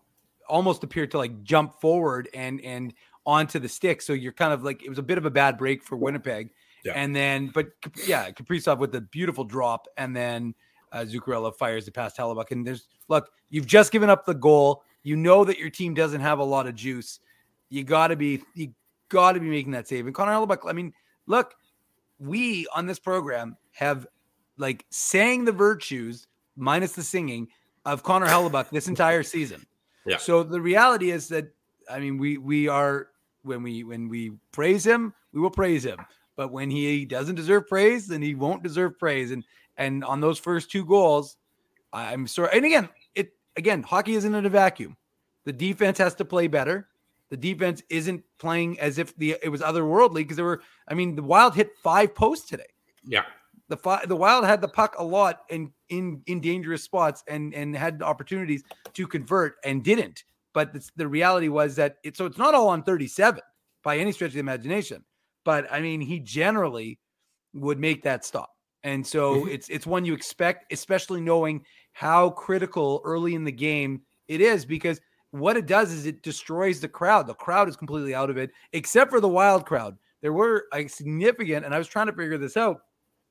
almost appeared to like jump forward and, and onto the stick. So you're kind of like, it was a bit of a bad break for Winnipeg. Yeah. And then, but yeah, Kaprizov with the beautiful drop. And then uh, Zuccarello fires it past Hellebuyck. And there's, look, you've just given up the goal. You know that your team doesn't have a lot of juice. You gotta be, you gotta be making that save. And Connor Hellebuyck, I mean, look, we on this program have like sang the virtues minus the singing of Connor Hellebuyck this entire season. Yeah. So the reality is that, I mean, we, we are, when we, when we praise him, we will praise him, but when he doesn't deserve praise, then he won't deserve praise. And, and on those first two goals, I'm sorry. And again, it, again, hockey isn't in a vacuum. The defense has to play better. The defense isn't playing as if the it was otherworldly because there were, I mean, the Wild hit five posts today. Yeah. The fi- the Wild had the puck a lot in, in, in dangerous spots and, and had opportunities to convert and didn't. But the, the reality was that it, so it's not all on thirty-seven by any stretch of the imagination. But I mean, he generally would make that stop. And so mm-hmm. it's, it's one you expect, especially knowing how critical early in the game it is, because what it does is it destroys the crowd. The crowd is completely out of it, except for the Wild crowd. There were a significant, and I was trying to figure this out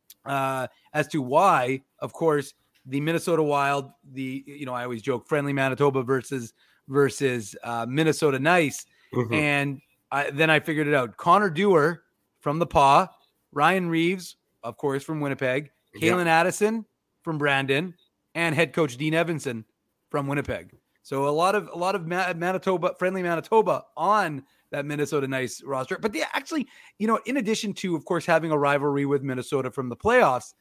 uh, as to why, of course, the Minnesota Wild, the, you know, I always joke friendly Manitoba versus, versus uh, Minnesota Nice. Mm-hmm. And I, then I figured it out. Connor Dewar from the Paw, Ryan Reeves, of course, from Winnipeg, Kalen yeah. Addison from Brandon, and head coach Dean Evanson from Winnipeg. So a lot of a lot of Manitoba, friendly Manitoba on that Minnesota Nice roster. But they actually, you know, in addition to, of course, having a rivalry with Minnesota from the playoffs,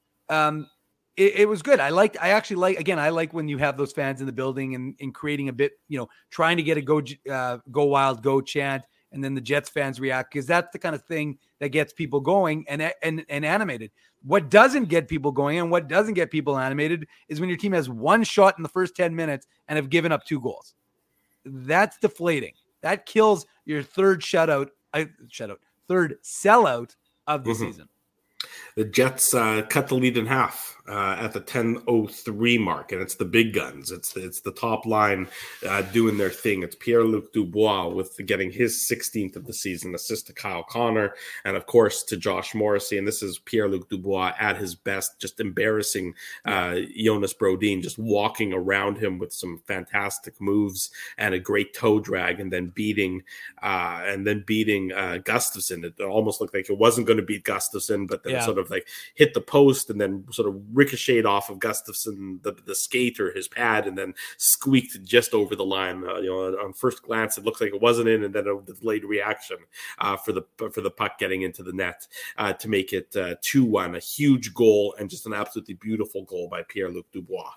um, it, it was good. I liked, I actually like, again, I like when you have those fans in the building and, and creating a bit, you know, trying to get a go, uh, go Wild, go chant. And then the Jets fans react because that's the kind of thing that gets people going and, and, and animated. What doesn't get people going and what doesn't get people animated is when your team has one shot in the first ten minutes and have given up two goals. That's deflating. That kills your third shutout, uh, shutout, third sellout of the mm-hmm. season. The Jets uh, cut the lead in half uh, at the ten oh three mark, and it's the big guns. It's the, it's the top line uh, doing their thing. It's Pierre-Luc Dubois with getting his sixteenth of the season, assist to Kyle Connor, and of course to Josh Morrissey. And this is Pierre-Luc Dubois at his best, just embarrassing uh, Jonas Brodin, just walking around him with some fantastic moves and a great toe drag, and then beating uh, and then beating uh, Gustafsson. It almost looked like it wasn't going to beat Gustafsson, but then yeah. sort of like hit the post and then sort of ricocheted off of Gustafsson, the, the skate or his pad, and then squeaked just over the line. Uh, you know, on first glance, it looks like it wasn't in, and then a delayed reaction uh, for the for the puck getting into the net uh, to make it uh, two one. A huge goal and just an absolutely beautiful goal by Pierre-Luc Dubois.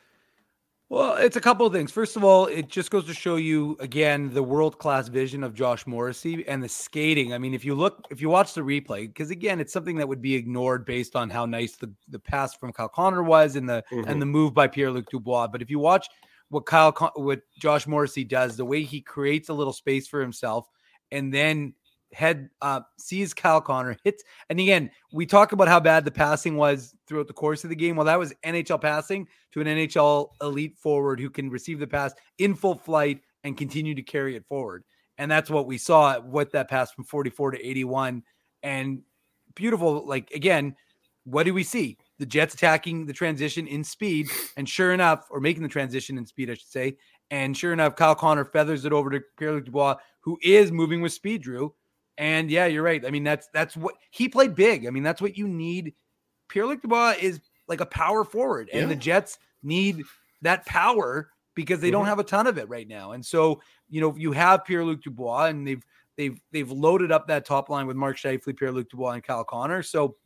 Well, it's a couple of things. First of all, it just goes to show you, again, the world-class vision of Josh Morrissey and the skating. I mean, if you look, if you watch the replay, because, again, it's something that would be ignored based on how nice the, the pass from Kyle Connor was and the mm-hmm. and the move by Pierre-Luc Dubois. But if you watch what Kyle, what Josh Morrissey does, the way he creates a little space for himself and then head up, sees Kyle Connor, hits. And again, we talk about how bad the passing was throughout the course of the game. Well, that was N H L passing to an N H L elite forward who can receive the pass in full flight and continue to carry it forward. And that's what we saw with that pass from forty-four to eighty-one. And beautiful, like, again, what do we see? The Jets attacking the transition in speed, and sure enough, or making the transition in speed, I should say. And sure enough, Kyle Connor feathers it over to Pierre-Luc Dubois, who is moving with speed, Drew. And yeah, you're right. I mean, that's that's what he played big. I mean, that's what you need. Pierre-Luc Dubois is like a power forward, and yeah. the Jets need that power because they mm-hmm. don't have a ton of it right now. And so, you know, you have Pierre-Luc Dubois, and they've they've they've loaded up that top line with Mark Scheifele, Pierre-Luc Dubois, and Kyle Connor. So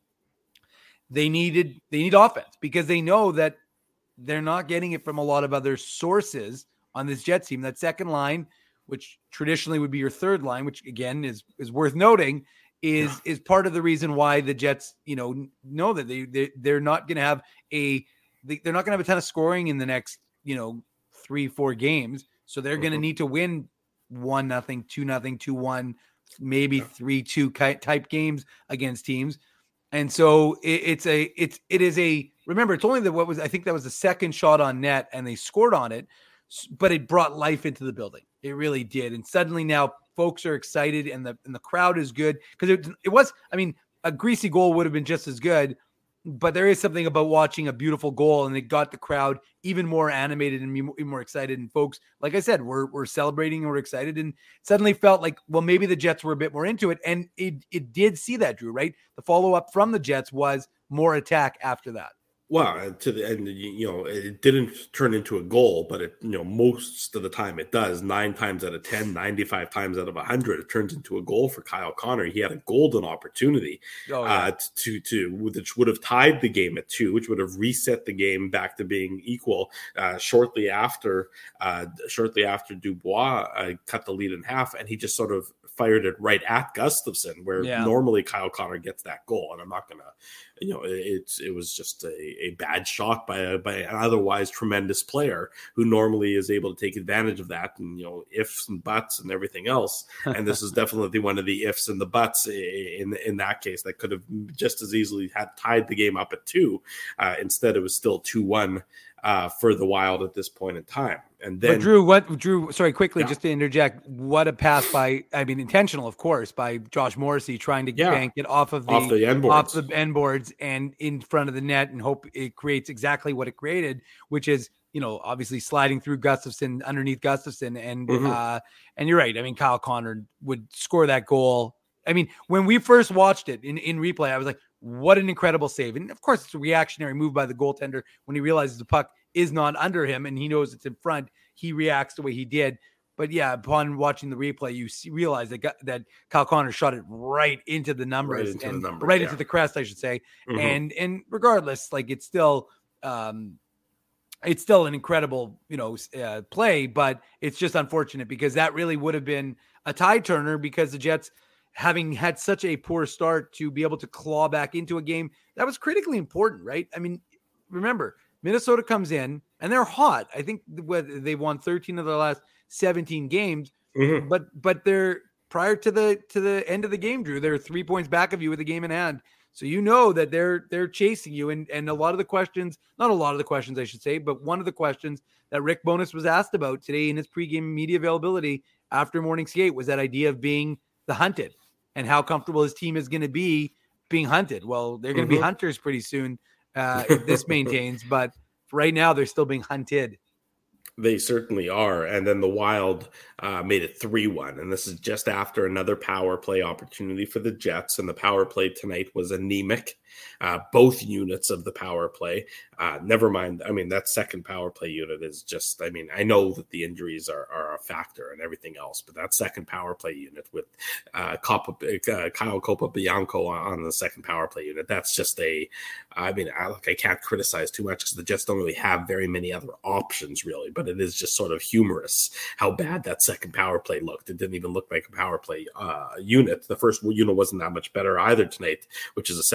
they needed they need offense because they know that they're not getting it from a lot of other sources on this Jets team. That second line, which traditionally would be your third line, which again is is worth noting, is yeah. is part of the reason why the Jets, you know, know that they, they they're not going to have a they, they're not going to have a ton of scoring in the next, you know, three four games. So they're mm-hmm. going to need to win one nothing, two nothing, two one, maybe yeah. three two type games against teams. And so it, it's a it's it is a remember it's only the what was I think that was the second shot on net and they scored on it, but it brought life into the building. It really did. And suddenly now folks are excited and the and the crowd is good because it, it was, I mean, a greasy goal would have been just as good, but there is something about watching a beautiful goal and it got the crowd even more animated and even more excited. And folks, like I said, we're, we're celebrating and we're excited and suddenly felt like, well, maybe the Jets were a bit more into it. And it, it did see that, Drew, right? The follow-up from the Jets was more attack after that. Well, to the end, you know, it didn't turn into a goal, but it, you know, most of the time it does. Nine times out of ten, ninety-five times out of a hundred, it turns into a goal for Kyle Connor. He had a golden opportunity oh, yeah. uh, to to which would have tied the game at two, which would have reset the game back to being equal. Uh, shortly after, uh, shortly after Dubois uh, cut the lead in half, and he just sort of fired it right at Gustafsson, where yeah. normally Kyle Connor gets that goal. And I'm not gonna, you know, it's it was just a, a bad shot by a, by an otherwise tremendous player who normally is able to take advantage of that, and you know, ifs and buts and everything else. And this is definitely one of the ifs and the buts in in that case that could have just as easily had tied the game up at two. Uh, instead, it was still two one. Uh, for the Wild at this point in time. And then but Drew, what Drew, sorry, quickly, yeah. just to interject, what a pass by, I mean, intentional, of course, by Josh Morrissey trying to yeah. bank it off of the, off the end boards. off the end boards and in front of the net and hope it creates exactly what it created, which is, you know, obviously sliding through Gustafsson underneath Gustafsson. And, mm-hmm. uh, and you're right. I mean, Kyle Connor would score that goal. I mean, when we first watched it in, in replay, I was like, what an incredible save. And of course, it's a reactionary move by the goaltender when he realizes the puck is not under him and he knows it's in front. He reacts the way he did. But yeah, upon watching the replay, you see, realize that that Kyle Connor shot it right into the numbers, right into and the, numbers, right yeah. into the crest, I should say. Mm-hmm. And and regardless, like it's still, um, it's still an incredible, you know, uh, play. But it's just unfortunate because that really would have been a tie turner because the Jets, having had such a poor start, to be able to claw back into a game that was critically important, right? I mean, remember, Minnesota comes in and they're hot. I think they won thirteen of their last seventeen games, mm-hmm. but but they're prior to the to the end of the game, Drew, they're three points back of you with the game in hand. So you know that they're they're chasing you. And and a lot of the questions, not a lot of the questions, I should say, but one of the questions that Rick Bowness was asked about today in his pregame media availability after morning skate was that idea of being the hunted and how comfortable his team is going to be being hunted. Well, they're going to mm-hmm. be hunters pretty soon uh, if this maintains, but right now they're still being hunted. They certainly are. And then the Wild uh, made it three one. And this is just after another power play opportunity for the Jets. And the power play tonight was anemic. Uh, both units of the power play. Uh, never mind. I mean, that second power play unit is just, I mean, I know that the injuries are, are a factor and everything else, but that second power play unit with uh, Copa, uh, Kyle Copa-Bianco on, on the second power play unit, that's just a, I mean, I, like, I can't criticize too much because the Jets don't really have very many other options really, but it is just sort of humorous how bad that second power play looked. It didn't even look like a power play uh, unit. The first unit wasn't that much better either tonight, which is a separate issue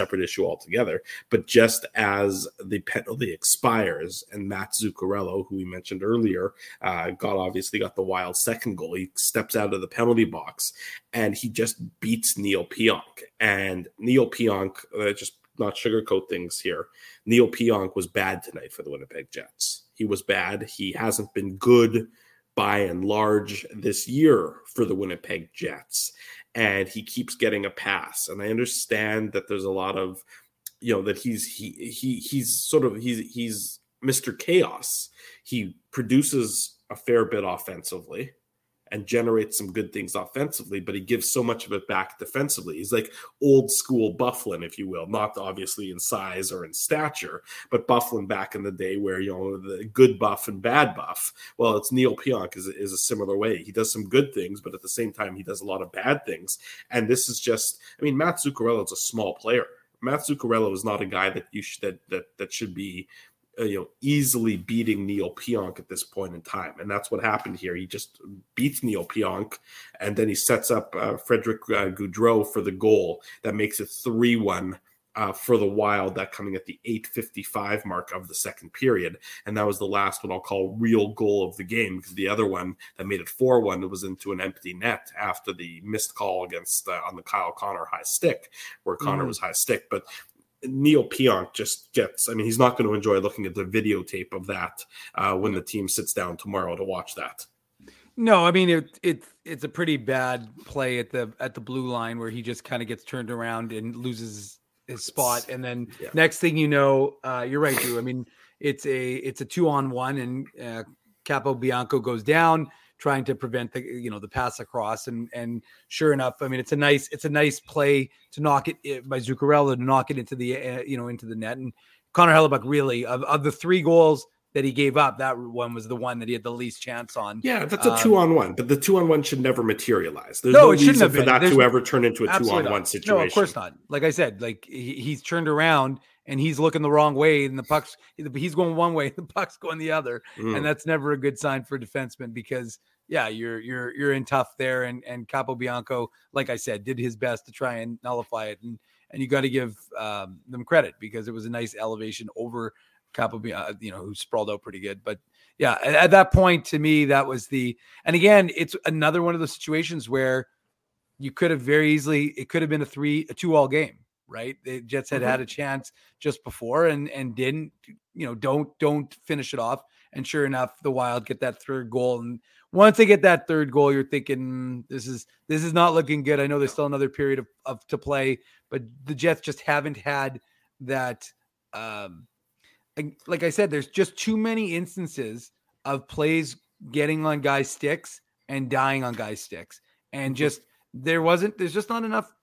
issue altogether. But just as the penalty expires and Matt Zuccarello, who we mentioned earlier, uh, got obviously got the wild second goal, he steps out of the penalty box and he just beats Neil Pionk. And Neil Pionk, uh, just not sugarcoat things here, Neil Pionk was bad tonight for the Winnipeg Jets. He was bad. He hasn't been good by and large this year for the Winnipeg Jets. And he keeps getting a pass. And I understand that there's a lot of, you know, that he's he he he's sort of he's he's Mister Chaos. He produces a fair bit offensively and generates some good things offensively, but he gives so much of it back defensively. He's like old school Byfuglien, if you will, not obviously in size or in stature, but Byfuglien back in the day where, you know, the good buff and bad buff. Well, it's Neil Pionk is, is a similar way. He does some good things, but at the same time, he does a lot of bad things. And this is just, I mean, Matt Zuccarello is a small player. Matt Zuccarello is not a guy that you should, that, that, that should be, Uh, you know, easily beating Neil Pionk at this point in time. And that's what happened here. He just beats Neil Pionk, and then he sets up uh, Frederick uh, Gaudreau for the goal that makes it three one uh, for the Wild, that coming at the eight fifty-five mark of the second period. And that was the last what I'll call real goal of the game, because the other one that made it four one was into an empty net after the missed call against uh, on the Kyle Connor high stick, where Connor mm-hmm. was high stick. But Neil Pionk just gets, I mean, he's not going to enjoy looking at the videotape of that uh, when the team sits down tomorrow to watch that. No, I mean, it, it, it's a pretty bad play at the at the blue line where he just kind of gets turned around and loses his spot. And then yeah. next thing you know, uh, you're right, Drew. I mean, it's a it's a two on one, and uh, Capobianco goes down, trying to prevent the, you know, the pass across. And, and sure enough, I mean, it's a nice, it's a nice play to knock it by Zuccarello to knock it into the, uh, you know, into the net. And Connor Hellebuyck really, of, of the three goals that he gave up, that one was the one that he had the least chance on. Yeah, that's a um, two on one, but the two on one should never materialize. There's no, no it reason shouldn't have for that There's, to ever turn into a two on one situation. No, of course not. Like I said, like he, he's turned around and he's looking the wrong way, and the puck's, he's going one way, the puck's going the other. Mm. And that's never a good sign for a defenseman, because yeah, you're, you're, you're in tough there. And, and Capobianco, like I said, did his best to try and nullify it. And, and you got to give um, them credit, because it was a nice elevation over Capobianco, you know, who sprawled out pretty good. But yeah, at, at that point, to me, that was the, and again, it's another one of those situations where you could have very easily, it could have been a three, a two all game, right? The Jets had mm-hmm. had a chance just before and, and didn't, you know, don't, don't finish it off. And sure enough, the Wild get that third goal. And once they get that third goal, you're thinking, this is, this is not looking good. I know there's still another period of, of to play, but the Jets just haven't had that, um, like I said, there's just too many instances of plays getting on guys' sticks and dying on guys' sticks. And just, there wasn't, there's just not enough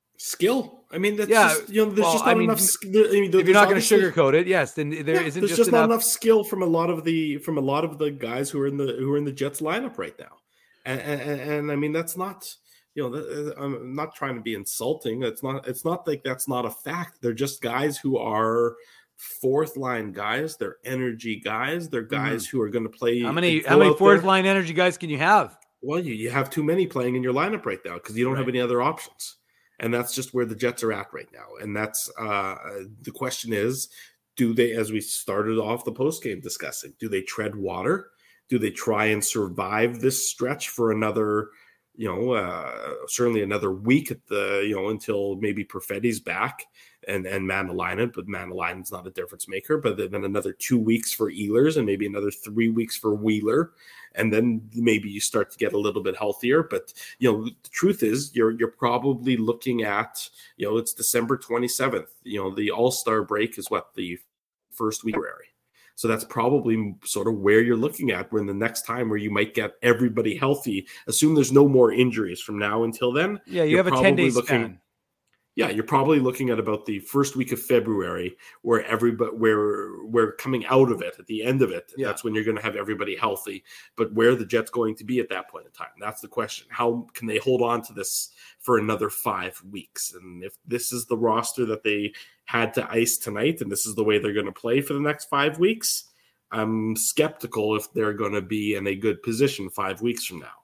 skill. I mean, that's yeah, just, you know, there's well, just not I mean, enough. I mean, if you're not going to sugarcoat it, yes, then there yeah, isn't there's just, just enough. not enough skill from a lot of the, from a lot of the guys who are in the, who are in the Jets lineup right now. And, and, and I mean, that's not, you know, I'm not trying to be insulting. It's not, it's not like that's not a fact. They're just guys who are fourth line guys. They're energy guys. They're guys mm-hmm. who are going to play. How many how many fourth there. line energy guys can you have? Well, you, you have too many playing in your lineup right now, because you don't right. have any other options. And that's just where the Jets are at right now. And that's uh, the question is, do they, as we started off the postgame discussing, do they tread water? Do they try and survive this stretch for another, you know, uh, certainly another week at the, you know, until maybe Perfetti's back and, and Manalainen, but Manalainen's not a difference maker, but then another two weeks for Ehlers and maybe another three weeks for Wheeler. And then maybe you start to get a little bit healthier. But, you know, the truth is you're, you're probably looking at, you know, it's December twenty-seventh, you know, the All-Star break is what, the first week of February. So that's probably sort of where you're looking at, when the next time where you might get everybody healthy. Assume there's no more injuries from now until then. Yeah, you have a ten-day span. Yeah, you're probably looking at about the first week of February, where everybody, where we're coming out of it at the end of it. Yeah. That's when you're going to have everybody healthy. But where are the Jets going to be at that point in time? That's the question. How can they hold on to this for another five weeks? And if this is the roster that they had to ice tonight, and this is the way they're going to play for the next five weeks, I'm skeptical if they're going to be in a good position five weeks from now.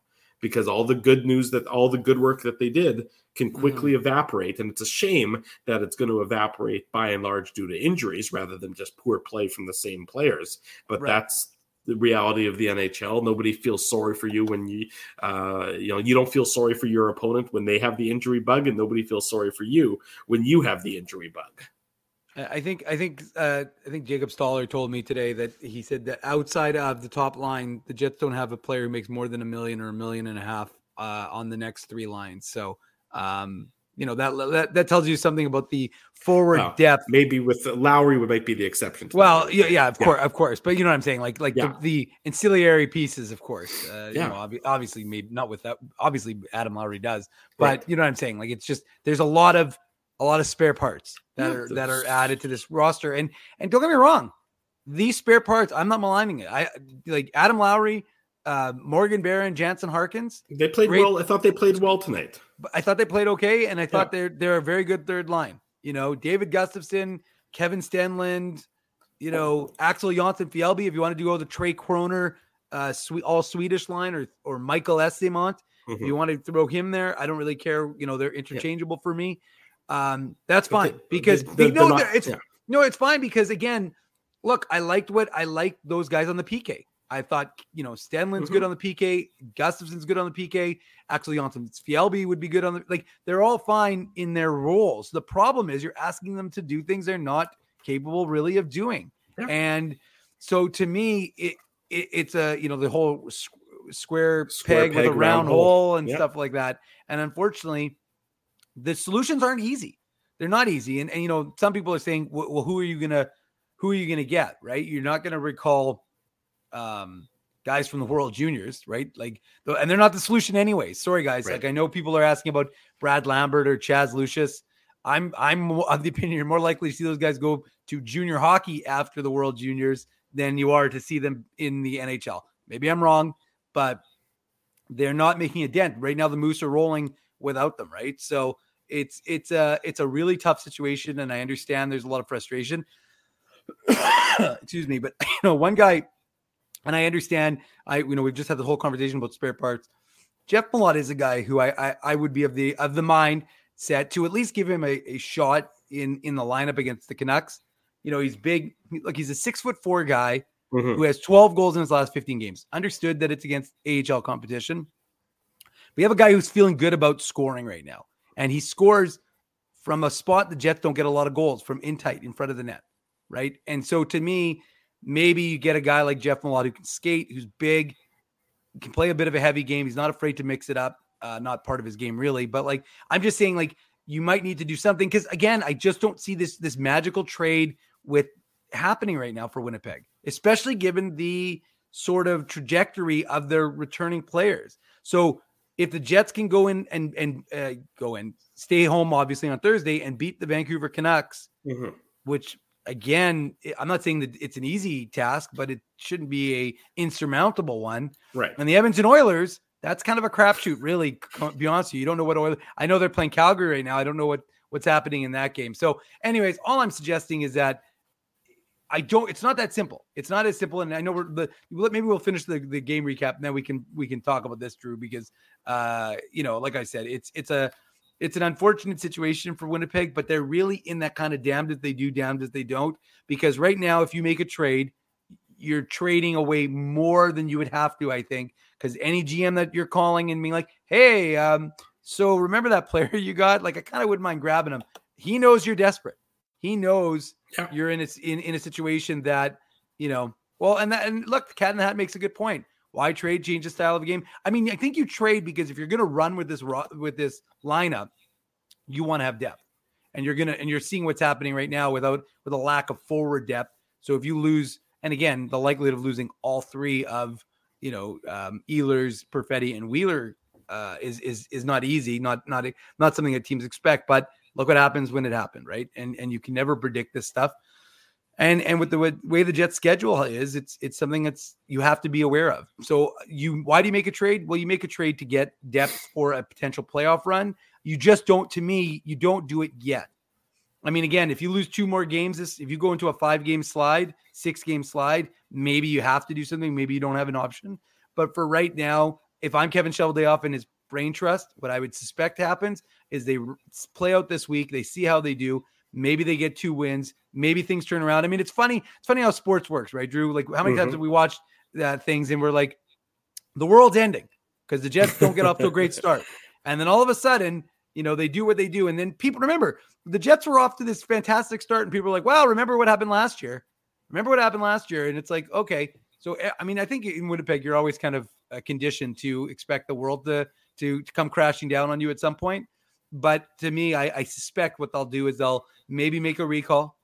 because all the good news that all the good work that they did can quickly mm. evaporate. And it's a shame that it's going to evaporate by and large due to injuries rather than just poor play from the same players. But right. that's the reality of the N H L. Nobody feels sorry for you when you, uh, you know, you don't feel sorry for your opponent when they have the injury bug, and nobody feels sorry for you when you have the injury bug. I think, I think, uh, I think Jacob Stoller told me today that he said that outside of the top line, the Jets don't have a player who makes more than a million or a million and a half uh, on the next three lines. So, um, you know, that, that that tells you something about the forward well, depth. Maybe with Lowry would might be the exception. To well, yeah, yeah, of yeah. course, of course. But you know what I'm saying? Like, like yeah. the, the ancillary pieces, of course. Uh, yeah. You know, ob- obviously, maybe not with that. Obviously, Adam Lowry does. But right. you know what I'm saying? Like, it's just there's a lot of a lot of spare parts that yeah, are that are added to this roster. And and don't get me wrong, these spare parts, I'm not maligning it. I like Adam Lowry, uh, Morgan Barron, Jansen Harkins. They played great. well. I thought they played well tonight. I thought they played okay, and I thought yeah. they're they're a very good third line. You know, David Gustafsson, Kevin Stenlund, you know, Axel Jonsson-Fjällby. If you want to do all the Trey Kroner, uh, sweet all Swedish line, or or Michael Eyssimont, mm-hmm. if you want to throw him there, I don't really care. You know, they're interchangeable yeah. for me. Um, that's fine they, because they, they, no, not, it's yeah. no, it's fine because again, look, I liked what I liked those guys on the P K. I thought, you know, Stenlund's mm-hmm. good on the P K, Gustafsson's good on the P K, Axel Jonsson-Fjällby would be good on the, like, they're all fine in their roles. The problem is you're asking them to do things they're not capable really of doing. Yeah. And so to me, it, it it's a, you know, the whole square, square peg, peg with a round, round hole, hole and yeah. stuff like that. And unfortunately, the solutions aren't easy. They're not easy. And, and you know, some people are saying, well, well who are you going to, who are you going to get? Right. You're not going to recall um, guys from the World Juniors, right? Like, and they're not the solution anyway. Sorry, guys. Right. Like, I know people are asking about Brad Lambert or Chaz Lucius. I'm, I'm of the opinion you're more likely to see those guys go to junior hockey after the World Juniors than you are to see them in the N H L. Maybe I'm wrong, but they're not making a dent right now. The Moose are rolling without them. Right. So it's, it's a, it's a really tough situation. And I understand there's a lot of frustration, excuse me, but you know, one guy, and I understand, I, you know, we've just had the whole conversation about spare parts. Jeff Malott is a guy who I, I, I would be of the, of the mind set to at least give him a, a shot in, in the lineup against the Canucks. You know, he's big. Look, he's a six foot four guy mm-hmm. who has twelve goals in his last fifteen games. Understood that it's against A H L competition. We have a guy who's feeling good about scoring right now. And he scores from a spot the Jets don't get a lot of goals, from in tight in front of the net. Right. And so to me, maybe you get a guy like Jeff Malott who can skate, who's big, can play a bit of a heavy game. He's not afraid to mix it up. Uh, not part of his game really. But like, I'm just saying, like, you might need to do something. Because again, I just don't see this, this magical trade with happening right now for Winnipeg, especially given the sort of trajectory of their returning players. So if the Jets can go in and and uh, go and stay home, obviously on Thursday, and beat the Vancouver Canucks, mm-hmm. which again, I'm not saying that it's an easy task, but it shouldn't be a insurmountable one. Right. And the Edmonton Oilers, that's kind of a crapshoot, really. To be honest with you, you don't know what Oilers. I know they're playing Calgary right now. I don't know what what's happening in that game. So, anyways, all I'm suggesting is that I don't. It's not that simple. It's not as simple. And I know we're the. Maybe we'll finish the, the game recap, and then we can we can talk about this, Drew, because uh, you know, like I said, it's it's a it's an unfortunate situation for Winnipeg, but they're really in that kind of damned if they do, damned if they don't. Because right now, if you make a trade, you're trading away more than you would have to, I think, because any G M that you're calling and being like, hey, um, so remember that player you got? Like, I kind of wouldn't mind grabbing him. He knows you're desperate. He knows yeah. you're in a, in, in a situation that, you know, well, and that, and look, the Cat in the Hat makes a good point. Why trade? Change the style of the game. I mean, I think you trade because if you're going to run with this with this lineup, you want to have depth, and you're gonna and you're seeing what's happening right now without with a lack of forward depth. So if you lose, and again, the likelihood of losing all three of you know um, Ehlers, Perfetti, and Wheeler uh, is is is not easy. Not not not something that teams expect, but look what happens when it happened, right? And and you can never predict this stuff. And and with the way the Jets schedule is, it's it's something that's you have to be aware of. So you why do you make a trade? Well, you make a trade to get depth for a potential playoff run. You just don't, to me, you don't do it yet. I mean, again, if you lose two more games, this if you go into a five-game slide, six-game slide, maybe you have to do something. Maybe you don't have an option. But for right now, if I'm Kevin Shoveldayoff and his brain trust, what I would suspect happens is they play out this week. They see how they do. Maybe they get two wins. Maybe things turn around. I mean, it's funny. It's funny how sports works, right, Drew? Like, how many mm-hmm. times have we watched uh, things and we're like, the world's ending because the Jets don't get off to a great start. And then all of a sudden, you know, they do what they do. And then people remember the Jets were off to this fantastic start and people are like, well, remember what happened last year? Remember what happened last year? And it's like, okay. So, I mean, I think in Winnipeg, you're always kind of uh, conditioned to expect the world to, to, to come crashing down on you at some point. But to me, I, I suspect what they'll do is they'll maybe make a recall,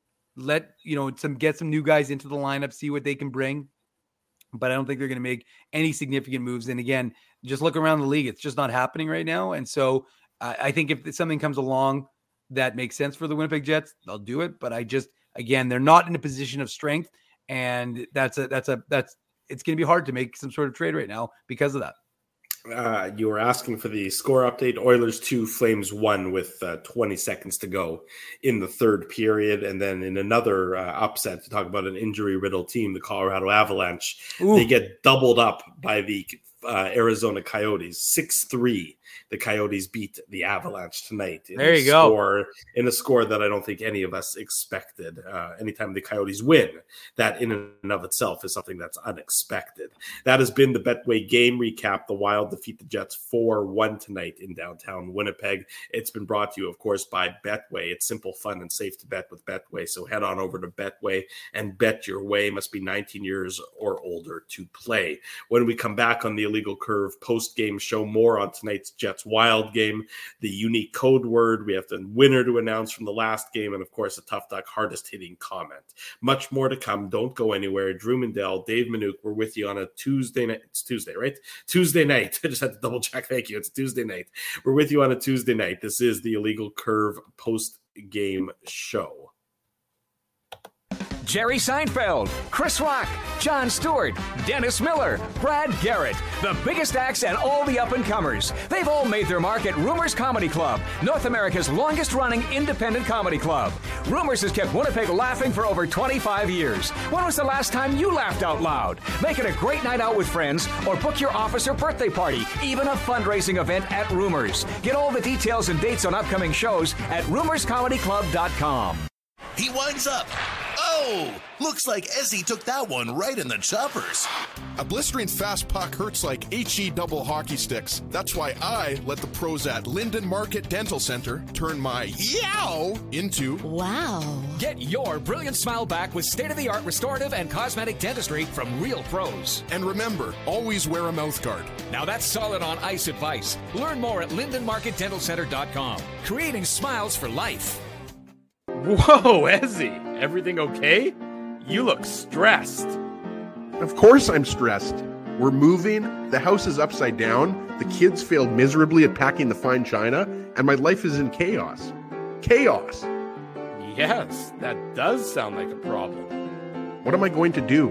let, you know, some, get some new guys into the lineup, see what they can bring. But I don't think they're going to make any significant moves. And again, just look around the league. It's just not happening right now. And so uh, I think if something comes along that makes sense for the Winnipeg Jets, they'll do it. But I just, again, they're not in a position of strength. And that's a, that's a, that's, it's going to be hard to make some sort of trade right now because of that. Uh, you were asking for the score update. Oilers two, Flames one with uh, twenty seconds to go in the third period. And then in another uh, upset, to talk about an injury-riddled team, the Colorado Avalanche, Ooh. They get doubled up by the uh, Arizona Coyotes, six three. The Coyotes beat the Avalanche tonight. In there you score, go. In a score that I don't think any of us expected. Uh, anytime the Coyotes win, that in and of itself is something that's unexpected. That has been the Betway game recap. The Wild defeat the Jets four one tonight in downtown Winnipeg. It's been brought to you, of course, by Betway. It's simple, fun, and safe to bet with Betway. So head on over to Betway and bet your way. Must be nineteen years or older to play. When we come back on the Illegal Curve post-game show, more on tonight's Jets Wild game, the unique code word. We have the winner to announce from the last game, and of course, a Tough Duck hardest hitting comment. Much more to come. Don't go anywhere. Drew Mandel, Dave Manouk, we're with you on a Tuesday night. It's Tuesday, right? Tuesday night. I just had to double check. Thank you. It's Tuesday night. We're with you on a Tuesday night. This is the Illegal Curve post game show. Jerry Seinfeld, Chris Rock, Jon Stewart, Dennis Miller, Brad Garrett, the biggest acts and all the up-and-comers. They've all made their mark at Rumors Comedy Club, North America's longest-running independent comedy club. Rumors has kept Winnipeg laughing for over twenty-five years. When was the last time you laughed out loud? Make it a great night out with friends or book your office or birthday party, even a fundraising event at Rumors. Get all the details and dates on upcoming shows at rumors comedy club dot com. He winds up. Oh, looks like Ezzy took that one right in the choppers. A blistering fast puck hurts like H E double hockey sticks. That's why I let the pros at Linden Market Dental Center turn my yow into wow. Get your brilliant smile back with state-of-the-art restorative and cosmetic dentistry from real pros. And remember, always wear a mouth guard. Now that's solid on ice advice. Learn more at linden market dental center dot com. Creating smiles for life. Whoa, Ezzy, everything okay? You look stressed. Of course I'm stressed. We're moving, the house is upside down, the kids failed miserably at packing the fine china, and my life is in chaos. Chaos! Yes, that does sound like a problem. What am I going to do?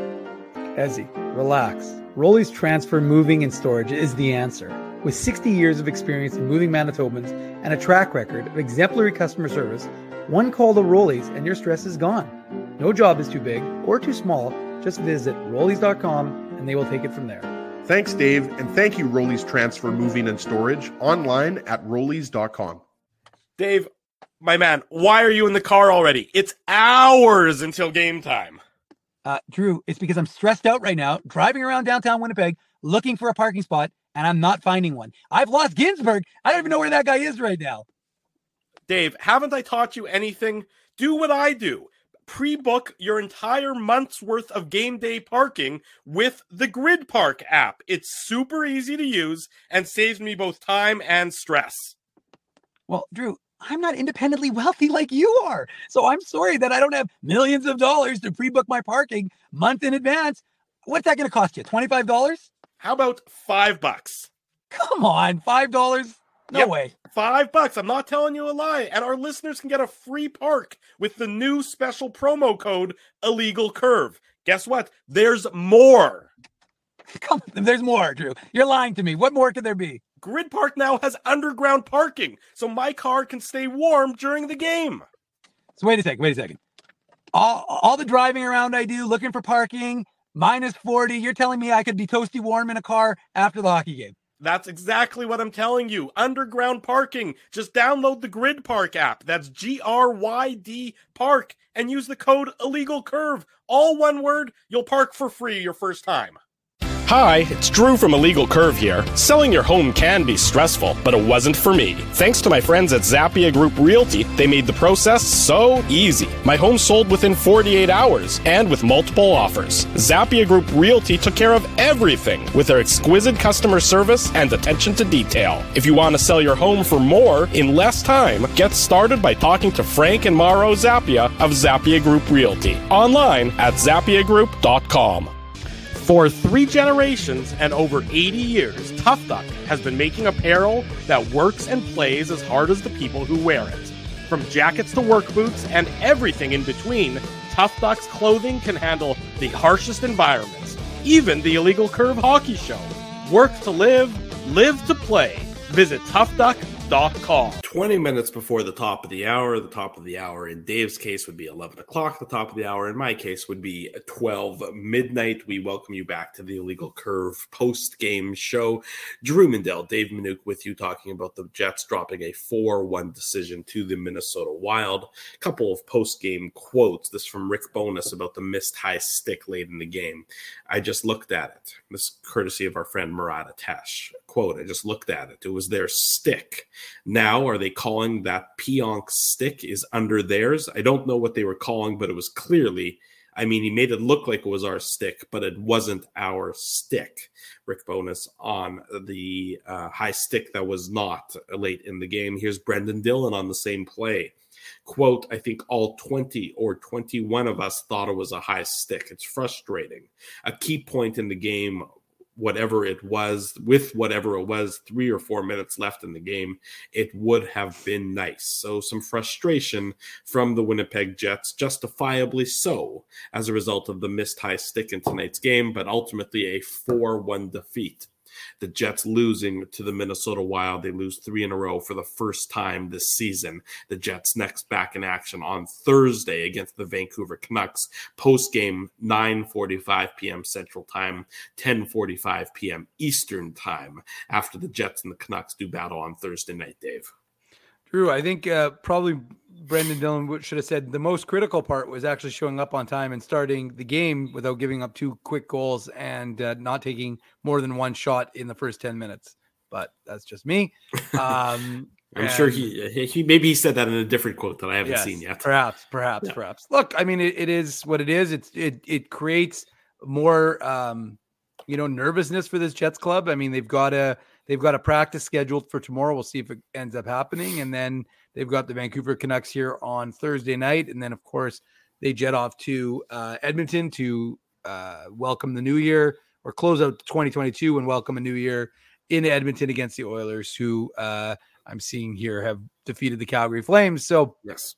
Ezzy, relax. Rolly's Transfer Moving and Storage is the answer. With sixty years of experience in moving Manitobans and a track record of exemplary customer service, one call to Rolly's and your stress is gone. No job is too big or too small. Just visit rollies dot com and they will take it from there. Thanks, Dave, and thank you, Rolly's Transfer Moving and Storage, online at rollies dot com. Dave, my man, why are you in the car already? It's hours until game time. Uh, Drew, it's because I'm stressed out right now, driving around downtown Winnipeg, looking for a parking spot, and I'm not finding one. I've lost Ginsburg. I don't even know where that guy is right now. Dave, haven't I taught you anything? Do what I do. Pre-book your entire month's worth of game day parking with the Grid Park app. It's super easy to use and saves me both time and stress. Well, Drew, I'm not independently wealthy like you are. So I'm sorry that I don't have millions of dollars to pre-book my parking month in advance. What's that going to cost you? twenty-five dollars? How about five bucks? Come on, five dollars? No yep. way. Five bucks. I'm not telling you a lie. And our listeners can get a free park with the new special promo code Illegal Curve. Guess what? There's more. Come on, there's more, Drew. You're lying to me. What more could there be? Grid Park now has underground parking, so my car can stay warm during the game. So wait a second. Wait a second. All, all the driving around I do, looking for parking, Minus forty. You're telling me I could be toasty warm in a car after the hockey game? That's exactly what I'm telling you. Underground parking. Just download the Grid Park app. That's G R Y D Park. And use the code Illegal Curve. All one word. You'll park for free your first time. Hi, it's Drew from Illegal Curve here. Selling your home can be stressful, but it wasn't for me. Thanks to my friends at Zappia Group Realty, they made the process so easy. My home sold within forty-eight hours and with multiple offers. Zappia Group Realty took care of everything with their exquisite customer service and attention to detail. If you want to sell your home for more in less time, get started by talking to Frank and Mauro Zappia of Zappia Group Realty. Online at zappia group dot com. For three generations and over eighty years, Tough Duck has been making apparel that works and plays as hard as the people who wear it. From jackets to work boots and everything in between, Tough Duck's clothing can handle the harshest environments, even the Illegal Curve Hockey Show. Work to live, live to play. Visit tough duck dot com. twenty minutes before the top of the hour. The top of the hour in Dave's case would be eleven o'clock. The top of the hour in my case would be twelve midnight. We welcome you back to the Illegal Curve post-game show. Drew Mindell, Dave Minuk with you, talking about the Jets dropping a four one decision to the Minnesota Wild. A couple of post-game quotes. This from Rick Bowness about the missed high stick late in the game. I just looked at it. This courtesy of our friend Murat Atesh. Quote, I just looked at it. It was their stick. Now, are they calling that Pionk stick is under theirs? I don't know what they were calling, but it was clearly, I mean, he made it look like it was our stick, but it wasn't our stick. Rick Bowness on the uh, high stick that was not late in the game. Here's Brendan Dillon on the same play. Quote, I think all twenty or twenty-one of us thought it was a high stick. It's frustrating. A key point in the game, whatever it was, with whatever it was, three or four minutes left in the game, it would have been nice. So some frustration from the Winnipeg Jets, justifiably so, as a result of the missed high stick in tonight's game, but ultimately a four one defeat. The Jets losing to the Minnesota Wild. They lose three in a row for the first time this season. The Jets next back in action on Thursday against the Vancouver Canucks. Post-game, nine forty-five p.m. Central Time, ten forty-five p.m. Eastern Time, after the Jets and the Canucks do battle on Thursday night, Dave. Drew, I think uh, probably Brendan Dillon should have said the most critical part was actually showing up on time and starting the game without giving up two quick goals and uh, not taking more than one shot in the first ten minutes. But that's just me. Um, I'm and, sure he, he maybe he said that in a different quote that I haven't yes, seen yet. Perhaps, perhaps, yeah. perhaps. Look, I mean, it, it is what it is. It's it it creates more um, you know nervousness for this Jets club. I mean, they've got a they've got a practice scheduled for tomorrow. We'll see if it ends up happening, and then they've got the Vancouver Canucks here on Thursday night, and then of course they jet off to uh, Edmonton to uh, welcome the new year or close out twenty twenty-two and welcome a new year in Edmonton against the Oilers, who uh, I'm seeing here have defeated the Calgary Flames. So yes,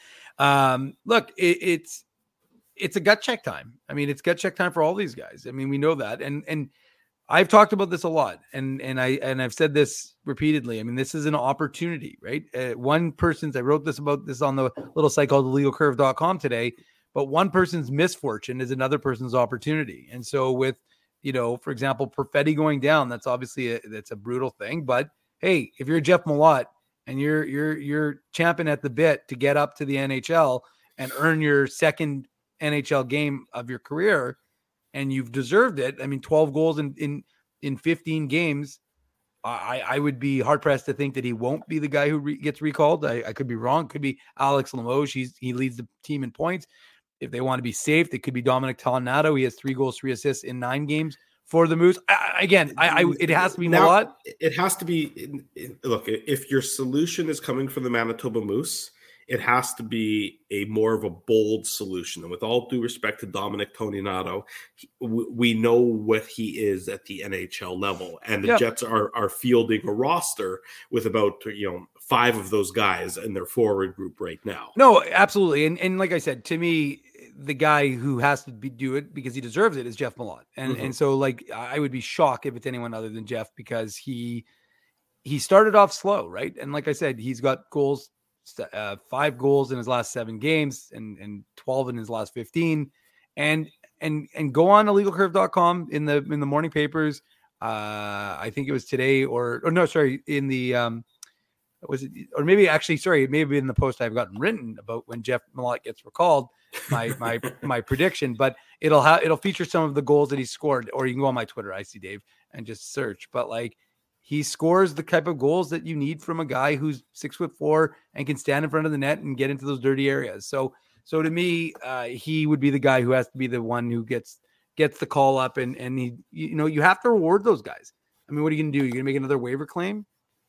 um, look, it, it's it's a gut check time. I mean, it's gut check time for all these guys. I mean, we know that, and and. I've talked about this a lot, and and I and I've said this repeatedly. I mean, this is an opportunity, right? Uh, one person's I wrote this about this on the little site called illegal curve dot com today, but one person's misfortune is another person's opportunity. And so with, you know, for example, Perfetti going down, that's obviously a, that's a brutal thing, but hey, if you're Jeff Malott and you're you're you're champing at the bit to get up to the N H L and earn your second N H L game of your career, and you've deserved it. I mean, twelve goals in in, in fifteen games. I, I would be hard pressed to think that he won't be the guy who re- gets recalled. I, I could be wrong. Could be Alex Limoges. He's he leads the team in points. If they want to be safe, it could be Dominic Toninato. He has three goals, three assists in nine games for the Moose. I, again, I, I it has to be now, Malott. It has to be. Look, if your solution is coming from the Manitoba Moose, it has to be a more of a bold solution. And with all due respect to Dominic Toninato, he, we know what he is at the N H L level. And the yep. Jets are are fielding a roster with about, you know, five of those guys in their forward group right now. No, absolutely. And and like I said, to me, the guy who has to be, do it because he deserves it is Jeff Malott. And mm-hmm. and so, like, I would be shocked if it's anyone other than Jeff, because he he started off slow, right? And like I said, he's got goals. Uh, five goals in his last seven games and, and twelve in his last fifteen. And and and go on illegal curve dot com in the in the morning papers. Uh, I think it was today or or no, sorry, in the um, was it or maybe actually sorry, it may have been the post I've gotten written about when Jeff Malott gets recalled. My my my prediction, but it'll have it'll feature some of the goals that he scored, or you can go on my Twitter, I see Dave, and just search. But like he scores the type of goals that you need from a guy who's six foot four and can stand in front of the net and get into those dirty areas. So so to me, uh, he would be the guy who has to be the one who gets gets the call up, and and he you know you have to reward those guys. I mean, what are you gonna do? You're gonna make another waiver claim?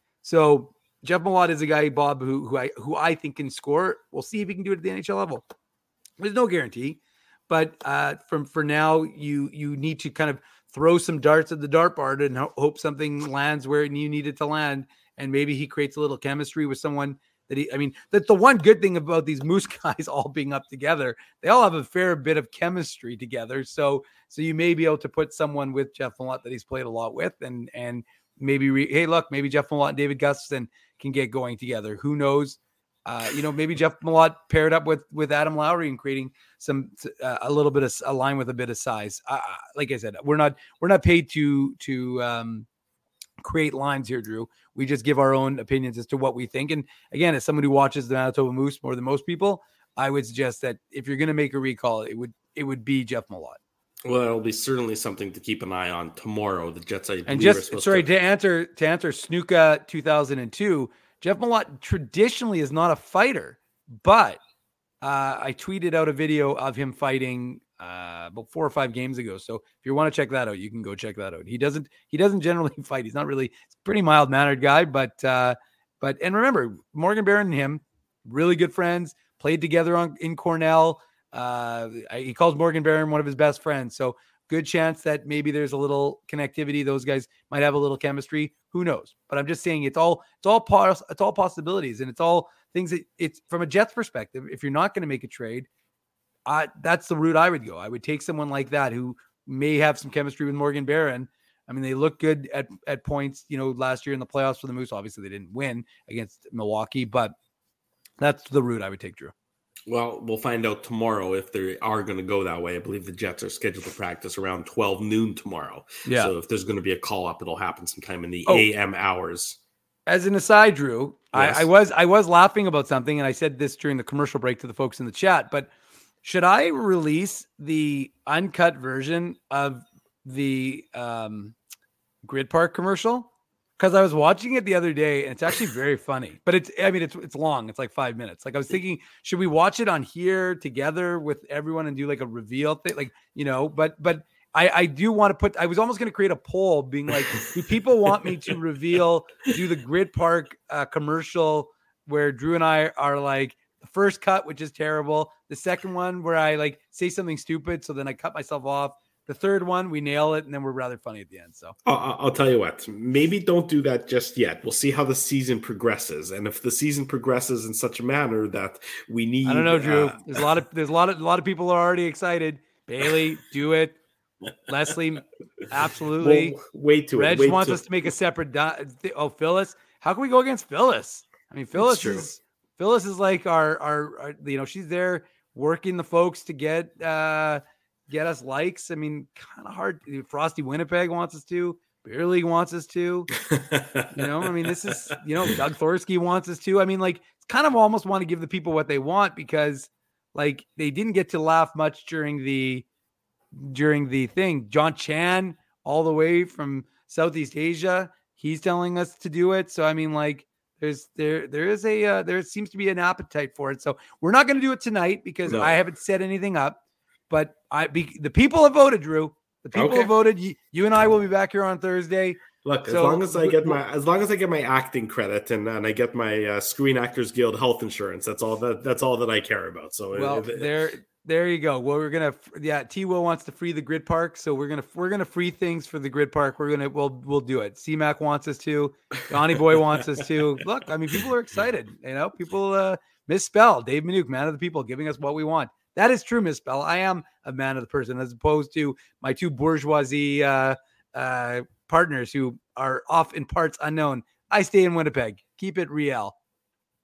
So Jeff Malott is a guy, Bob, who who I who I think can score. We'll see if he can do it at the N H L level. There's no guarantee, but uh, from for now, you you need to kind of throw some darts at the dartboard and ho- hope something lands where you need it to land, and maybe he creates a little chemistry with someone that he. I mean, that's the one good thing about these Moose guys all being up together. They all have a fair bit of chemistry together, so so you may be able to put someone with Jeff Malott that he's played a lot with, and and maybe re- hey, look, maybe Jeff Malott and David Gustafson can get going together. Who knows? Uh, you know, maybe Jeff Malott paired up with with Adam Lowry and creating some uh, a little bit of a line with a bit of size. Uh, like I said, we're not we're not paid to to um, create lines here, Drew. We just give our own opinions as to what we think. And again, as someone who watches the Manitoba Moose more than most people, I would suggest that if you're going to make a recall, it would it would be Jeff Malott. Well, it'll be certainly something to keep an eye on tomorrow. The Jets, I and just sorry to... to answer to answer Snuka two thousand two. Jeff Malott traditionally is not a fighter, but uh, I tweeted out a video of him fighting uh, about four or five games ago. So if you want to check that out, you can go check that out. He doesn't he doesn't generally fight. He's not really he's a pretty mild mannered guy, but uh, but and remember Morgan Barron and him really good friends, played together on in Cornell. Uh, he calls Morgan Barron one of his best friends. So good chance that maybe there's a little connectivity. Those guys might have a little chemistry. Who knows? But I'm just saying it's all it's all pos- it's all possibilities, and it's all things that it's from a Jets perspective. If you're not going to make a trade, uh, that's the route I would go. I would take someone like that who may have some chemistry with Morgan Barron. I mean, they look good at at points, you know, last year in the playoffs for the Moose. Obviously, they didn't win against Milwaukee, but that's the route I would take, Drew. Well, we'll find out tomorrow if they are going to go that way. I believe the Jets are scheduled to practice around twelve noon tomorrow. Yeah. So if there's going to be a call up, it'll happen sometime in the oh, A M hours. As an aside, Drew, yes. I, I was I was laughing about something, and I said this during the commercial break to the folks in the chat. But should I release the uncut version of the um, Grid Park commercial? Because I was watching it the other day, and it's actually very funny. But it's, I mean, it's it's long. It's like five minutes. Like I was thinking, should we watch it on here together with everyone and do like a reveal thing? Like, you know, but but I, I do want to put, I was almost going to create a poll being like, do people want me to reveal, do the Grid Park uh, commercial where Drew and I are like, the first cut, which is terrible. The second one where I like say something stupid, so then I cut myself off. The third one, we nail it, and then we're rather funny at the end. So I'll, I'll tell you what, maybe don't do that just yet. We'll see how the season progresses, and if the season progresses in such a manner that we need, I don't know, Drew. Uh, there's a lot of there's a lot of a lot of people are already excited. Bailey, do it. Leslie, absolutely. Well, way too. Reg way wants too. us to make a separate. Di- oh, Phyllis, how can we go against Phyllis? I mean, Phyllis is Phyllis is like our, our our you know she's there working the folks to get. uh Get us likes. I mean, kind of hard. Frosty Winnipeg wants us to. Beer League wants us to. You know, I mean, this is, you know, Doug Thorsky wants us to. I mean, like, it's kind of almost want to give the people what they want because, like, they didn't get to laugh much during the during the thing. John Chan, all the way from Southeast Asia, he's telling us to do it. So, I mean, like, there's there there is a uh, there seems to be an appetite for it. So, we're not going to do it tonight because no. I haven't set anything up. But I, be, the people have voted, Drew. The people okay. have voted. You, you and I will be back here on Thursday. Look, so, as long as I get my as long as I get my acting credit and, and I get my uh, Screen Actors Guild health insurance, that's all that that's all that I care about. So well, if, there there you go. Well, we're gonna yeah. T. Will wants to free the Grid Park, so we're gonna we're gonna free things for the Grid Park. We're gonna we'll we'll do it. C Mac wants us to. Donnie Boy wants us to. Look, I mean, people are excited. You know, people uh, misspell Dave Minuk, man of the people, giving us what we want. That is true, Miss Bell. I am a man of the person, as opposed to my two bourgeoisie uh, uh, partners who are off in parts unknown. I stay in Winnipeg. Keep it real.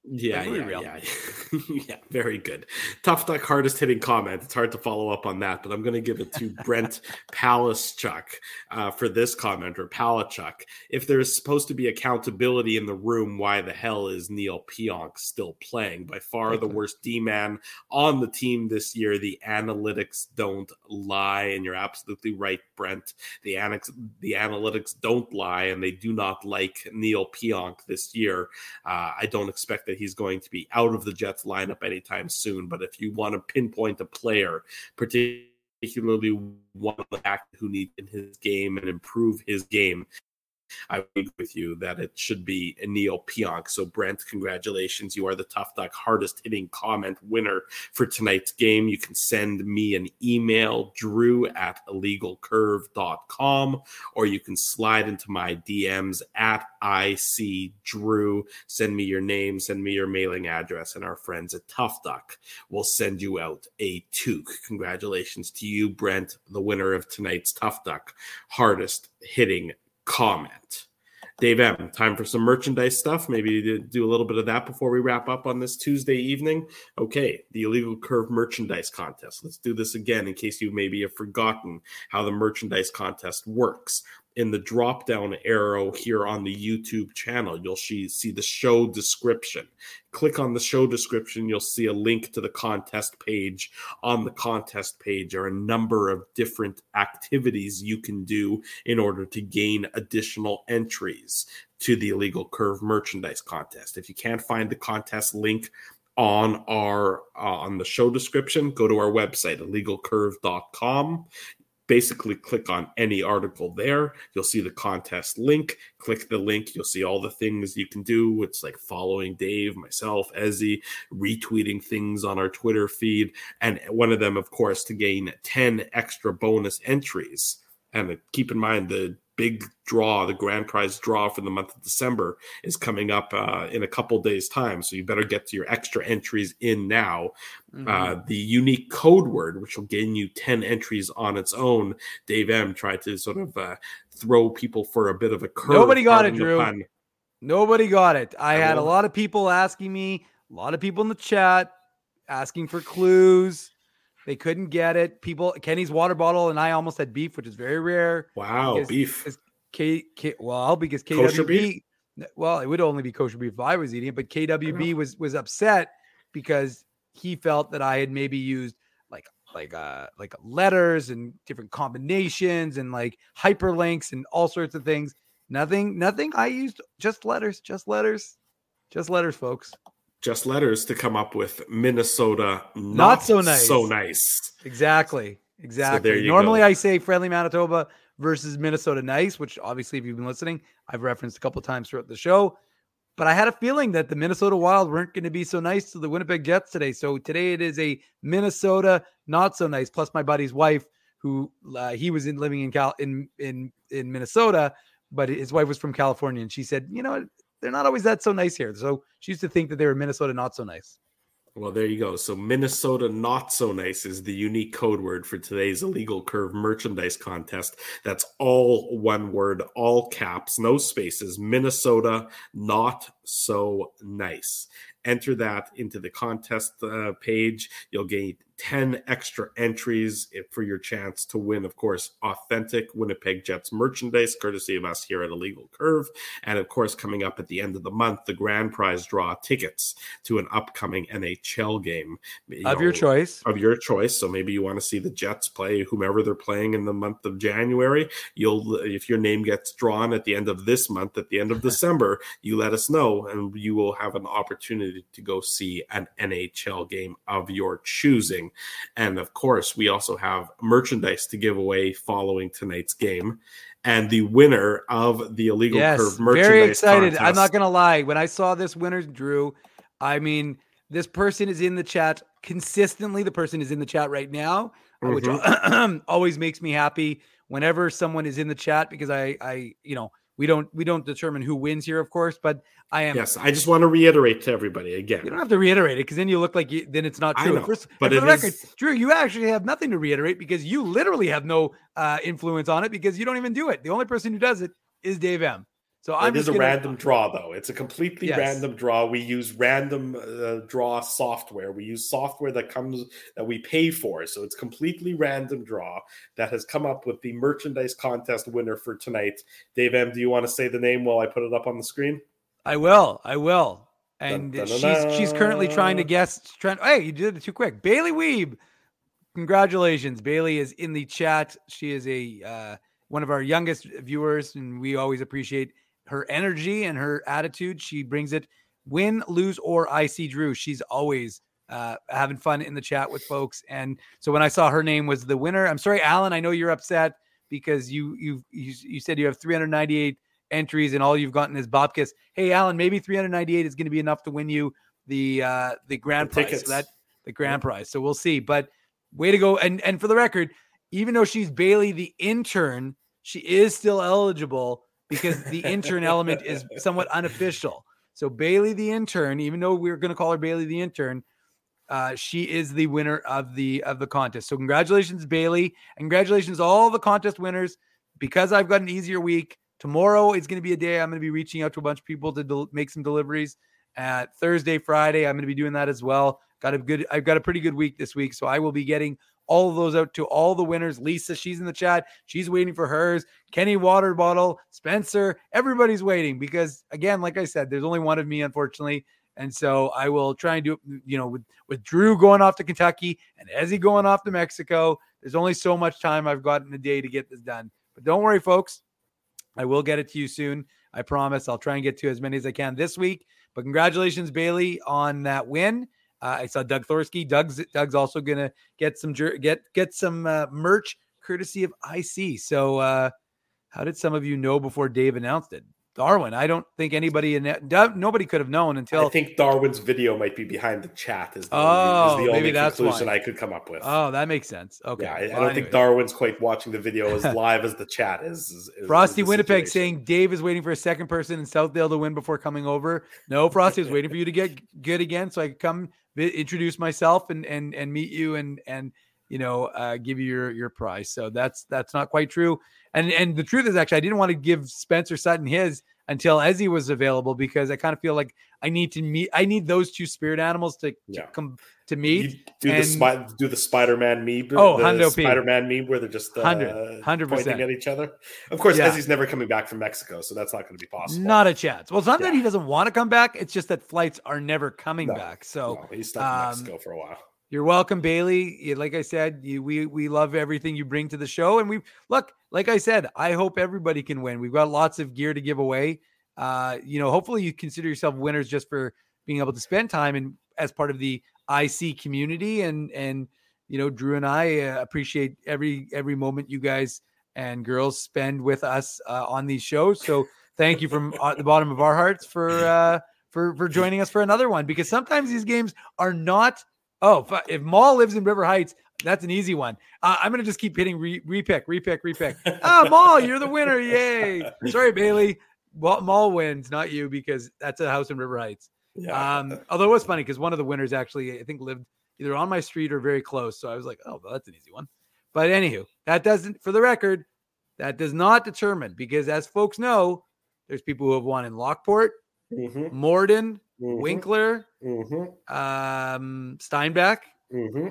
Yeah, yeah, yeah, yeah. Very good. Tough Duck hardest hitting comment. It's hard to follow up on that, but I'm going to give it to Brent Palaschuk uh, for this comment, or Palachuk. If there's supposed to be accountability in the room, why the hell is Neil Pionk still playing? By far the worst D-man on the team this year. The analytics don't lie, and you're absolutely right, Brent. The, annex, the analytics don't lie, and they do not like Neil Pionk this year. Uh, I don't expect that he's going to be out of the Jets lineup anytime soon. But if you want to pinpoint a player, particularly one who needs in his game and improve his game, I agree with you that it should be Neil Pionk. So, Brent, congratulations. You are the Tough Duck hardest hitting comment winner for tonight's game. You can send me an email, drew at illegal curve dot com, or you can slide into my D Ms at I C Drew. Send me your name, send me your mailing address, and our friends at Tough Duck will send you out a toque. Congratulations to you, Brent, the winner of tonight's Tough Duck hardest hitting comment. Dave M., time for some merchandise stuff. Maybe do a little bit of that before we wrap up on this Tuesday evening. Okay, the Illegal Curve merchandise contest. Let's do this again in case you maybe have forgotten how the merchandise contest works. In the drop-down arrow here on the YouTube channel, you'll see, see the show description. Click on the show description. You'll see a link to the contest page. On the contest page are a number of different activities you can do in order to gain additional entries to the Illegal Curve merchandise contest. If you can't find the contest link on our uh, on the show description, go to our website, illegal curve dot com. Basically, click on any article there. You'll see the contest link. Click the link. You'll see all the things you can do. It's like following Dave, myself, Ezzy, retweeting things on our Twitter feed. And one of them, of course, to gain ten extra bonus entries. And keep in mind, the big draw, the grand prize draw for the month of December is coming up uh, in a couple days' time. So you better get to your extra entries in now. Mm-hmm. Uh, the unique code word, which will gain you ten entries on its own. Dave M. tried to sort of uh, throw people for a bit of a curve. Nobody got it, Drew. Nobody got it. I, I had a lot of people asking me, a lot of people in the chat asking for clues. They couldn't get it. People, Kenny's water bottle and I almost had beef, which is very rare. Wow, because, beef. Because K, K, well, because K W B, well, it would only be kosher beef if I was eating it, but K W B was was upset because he felt that I had maybe used like like uh like letters and different combinations and like hyperlinks and all sorts of things. Nothing, nothing. I used just letters, just letters, just letters, folks. Just letters to come up with Minnesota not, not so nice. So nice. Exactly. Exactly. So there you Normally go. I say friendly Manitoba versus Minnesota nice, which obviously if you've been listening, I've referenced a couple of times throughout the show. But I had a feeling that the Minnesota Wild weren't going to be so nice to the Winnipeg Jets today. So today it is a Minnesota not so nice. Plus my buddy's wife, who uh, he was in living in Cal in in in Minnesota, but his wife was from California, and she said, you know what? They're not always that so nice here. So she used to think that they were Minnesota not so nice. Well, there you go. So Minnesota not so nice is the unique code word for today's Illegal Curve merchandise contest. That's all one word, all caps, no spaces. Minnesota not so nice. Enter that into the contest uh, page. You'll gain ten extra entries for your chance to win, of course, authentic Winnipeg Jets merchandise, courtesy of us here at Illegal Curve. And, of course, coming up at the end of the month, the grand prize draw tickets to an upcoming N H L game. You of know, your choice. Of your choice. So maybe you want to see the Jets play whomever they're playing in the month of January. You'll, if your name gets drawn at the end of this month, at the end of December, you let us know, and you will have an opportunity to go see an N H L game of your choosing. And of course, we also have merchandise to give away following tonight's game. And the winner of the Illegal yes, Curve merchandise very excited. contest, I'm not going to lie. When I saw this winner, Drew, I mean, this person is in the chat consistently. The person is in the chat right now, mm-hmm. which always makes me happy whenever someone is in the chat, because I, I, you know, We don't we don't determine who wins here, of course, but I am. Yes, I just want to reiterate to everybody again. You don't have to reiterate it because then you look like you, then it's not true. I know, First, but for it the record, is... Drew, you actually have nothing to reiterate because you literally have no uh, influence on it because you don't even do it. The only person who does it is Dave M. So I'm it is a gonna, random draw, though. It's a completely yes. random draw. We use random uh, draw software. We use software that comes that we pay for. So it's completely random draw that has come up with the merchandise contest winner for tonight. Dave M., do you want to say the name while I put it up on the screen? I will. I will. And dun, dun, dun, she's she's currently trying to guess. Trying. Hey, you did it too quick. Bailey Weeb. Congratulations. Bailey is in the chat. She is a uh, one of our youngest viewers, and we always appreciate her energy and her attitude. She brings it. Win, lose, or I see Drew. She's always uh, having fun in the chat with folks. And so when I saw her name was the winner, I'm sorry, Alan, I know you're upset because you you you, you said you have three hundred ninety-eight entries and all you've gotten is Bobkiss. Hey, Alan, maybe three hundred ninety-eight is going to be enough to win you the uh, the grand the prize. So that the grand yeah. prize. So we'll see. But way to go. And and for the record, even though she's Bailey the intern, she is still eligible because the intern element is somewhat unofficial. So Bailey the intern, even though we're going to call her Bailey the intern, uh, she is the winner of the of the contest. So congratulations, Bailey. And congratulations all the contest winners. Because I've got an easier week, tomorrow is going to be a day I'm going to be reaching out to a bunch of people to del- make some deliveries. At Thursday, Friday, I'm going to be doing that as well. Got a good, I've got a pretty good week this week, so I will be getting all of those out to all the winners. Lisa, she's in the chat. She's waiting for hers. Kenny Water Bottle, Spencer, everybody's waiting because, again, like I said, there's only one of me, unfortunately. And so I will try and do it, you know, with, with Drew going off to Kentucky and Ezzy going off to Mexico. There's only so much time I've got in a day to get this done. But don't worry, folks. I will get it to you soon. I promise. I'll try and get to as many as I can this week. But congratulations, Bailey, on that win. Uh, I saw Doug Thorsky. Doug's Doug's also gonna get some get get some uh, merch courtesy of I C. So, uh, how did some of you know before Dave announced it? Darwin. I don't think anybody in that, nobody could have known until I think Darwin's video might be behind the chat. Is the oh, only, is the maybe only that's conclusion why. I could come up with. Oh, that makes sense. Okay, yeah, I, well, I don't anyway. think Darwin's quite watching the video as live as the chat is. is, is Frosty is Winnipeg situation. saying Dave is waiting for a second person in Southdale to win before coming over. No, Frosty was waiting for you to get good again so I could come introduce myself and and and meet you and and you know uh, give you your your prize. So that's that's not quite true. And and the truth is actually I didn't want to give Spencer Sutton his until Ezzy was available because I kind of feel like I need to meet. I need those two spirit animals to, yeah. to come to meet. You do and, the spy, do the Spider-Man meme. Oh, the Hundo P. Spider-Man meme where they're just uh, one hundred percent pointing at each other. Of course, yeah. Ezzy's never coming back from Mexico, so that's not going to be possible. Not a chance. Well, it's not yeah. that he doesn't want to come back. It's just that flights are never coming no, back. So no, he's stuck in um, Mexico for a while. You're welcome, Bailey. Like I said, you, we we love everything you bring to the show, and we look. Like I said, I hope everybody can win. We've got lots of gear to give away. Uh, you know, hopefully you consider yourself winners just for being able to spend time and as part of the I C community. And, and, you know, Drew and I uh, appreciate every, every moment you guys and girls spend with us uh, on these shows. So thank you from uh, the bottom of our hearts for, uh, for, for joining us for another one, because sometimes these games are not, oh, if Maul lives in River Heights, that's an easy one. Uh, I'm going to just keep hitting re- repick, repick, repick. Ah, oh, Maul, you're the winner. Yay. Sorry, Bailey. Well, Maul wins, not you, because that's a house in River Heights. Yeah. Um, although it was funny because one of the winners actually, I think, lived either on my street or very close. So I was like, oh, well, that's an easy one. But anywho, that doesn't, for the record, that does not determine, because as folks know, there's people who have won in Lockport, mm-hmm. Morden, mm-hmm. Winkler, mm-hmm. um, Steinbach, mm-hmm.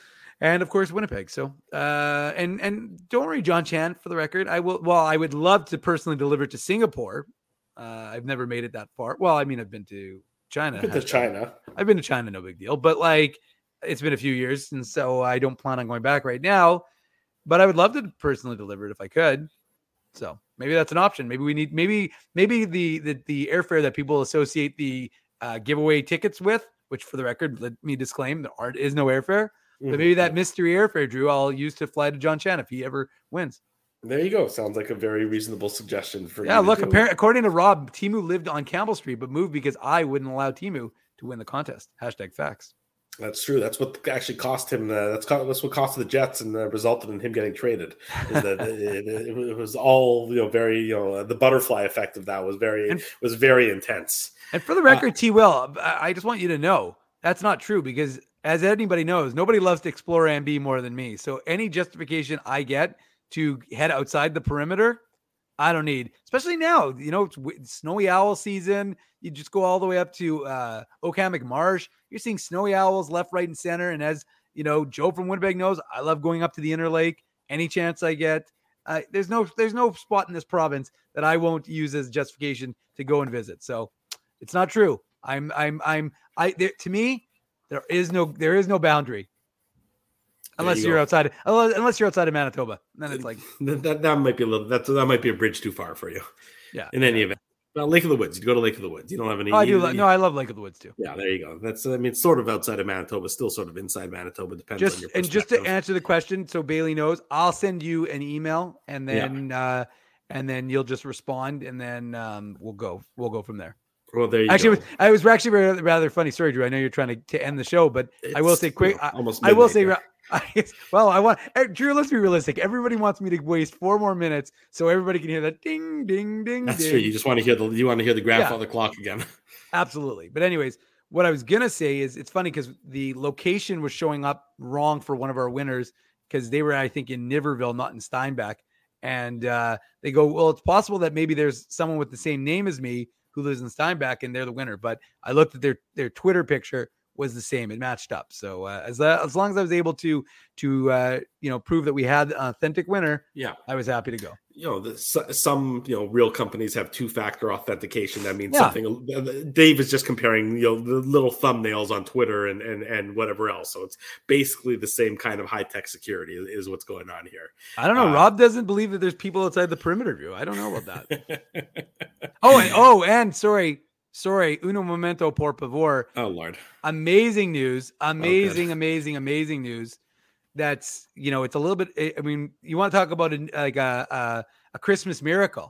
and of course Winnipeg. So, uh, and and don't worry, John Chan. For the record, I will. Well, I would love to personally deliver to Singapore. Uh, I've never made it that far. Well, I mean, I've been to China. I've been to China. I've been to China, no big deal. But like, it's been a few years, and so I don't plan on going back right now. But I would love to personally deliver it if I could. So maybe that's an option. Maybe we need. Maybe maybe the the, the airfare that people associate the uh, giveaway tickets with, which for the record, let me disclaim, there aren't is no airfare. But maybe that mystery airfare, Drew, I'll use to fly to John Chan if he ever wins. There you go. Sounds like a very reasonable suggestion for yeah. you. Look, apparently, according to Rob, Timu lived on Campbell Street, but moved because I wouldn't allow Timu to win the contest. Hashtag facts. That's true. That's what actually cost him. Uh, that's, co- that's what cost the Jets and uh, resulted in him getting traded. Is that it, it, it was all you know, very you know, the butterfly effect of that was very and, was very intense. And for the record, uh, T. Will, I just want you to know that's not true, because as anybody knows, nobody loves to explore A M B more than me. So any justification I get to head outside the perimeter, I don't need, especially now, you know, it's w- snowy owl season. You just go all the way up to uh, Oakhammock Marsh. You're seeing snowy owls left, right, and center. And as you know, Joe from Winnipeg knows, I love going up to the Inner Lake any chance I get. Uh, there's no, there's no spot in this province that I won't use as justification to go and visit. So it's not true. I'm, I'm, I'm, I. There, to me, there is no, there is no boundary. Unless you you're go. outside, unless you're outside of Manitoba, then it's like that, that. That might be a little. That that might be a bridge too far for you. Yeah. In any event, well, Lake of the Woods. You go to Lake of the Woods. You don't have any. Oh, I do. You, no, I love Lake of the Woods too. Yeah, there you go. That's. I mean, it's sort of outside of Manitoba, still sort of inside Manitoba. Depends just, on your and just to answer the question, so Bailey knows, I'll send you an email, and then yeah. uh, and then you'll just respond, and then um, we'll go. We'll go from there. Well, there you actually, go. I was actually rather, rather funny story, Drew. I know you're trying to, to end the show, but it's, I will say quick. You know, almost I, I will say. Yeah. I, well, I want Drew. Let's be realistic. Everybody wants me to waste four more minutes so everybody can hear that ding, ding, ding. That's ding. true. You just want to hear the you want to hear the grandfather yeah. clock again. Absolutely. But anyways, what I was gonna say is it's funny because the location was showing up wrong for one of our winners because they were, I think, in Niverville, not in Steinbach, and uh, they go, well, it's possible that maybe there's someone with the same name as me who lives in Steinbach and they're the winner. But I looked at their their Twitter picture. Was the same. It matched up. So uh, as uh, as long as I was able to to uh, you know prove that we had an authentic winner, yeah, I was happy to go. You know, the, some you know real companies have two factor authentication. That means yeah. something. Dave is just comparing you know the little thumbnails on Twitter and and and whatever else. So it's basically the same kind of high tech security is, is what's going on here. I don't know. Uh, Rob doesn't believe that there's people outside the perimeter view. I don't know about that. oh, and, oh, and sorry. Sorry, uno momento, por favor. Oh, Lord. Amazing news. Amazing, oh, amazing, amazing news. That's, you know, it's a little bit, I mean, you want to talk about a, like a, a, a Christmas miracle,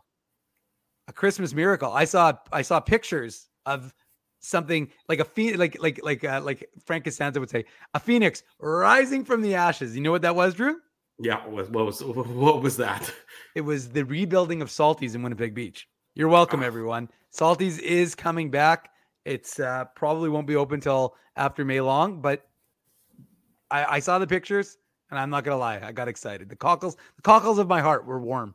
a Christmas miracle. I saw, I saw pictures of something like a phoenix, like, like, like, uh, like Frank Costanza would say, a phoenix rising from the ashes. You know what that was, Drew? Yeah. What was, what was that? It was the rebuilding of Salties in Winnipeg Beach. You're welcome, everyone. Salties is coming back. It's uh, probably won't be open till after May long, but I, I saw the pictures, and I'm not gonna lie, I got excited. The cockles, the cockles of my heart were warm.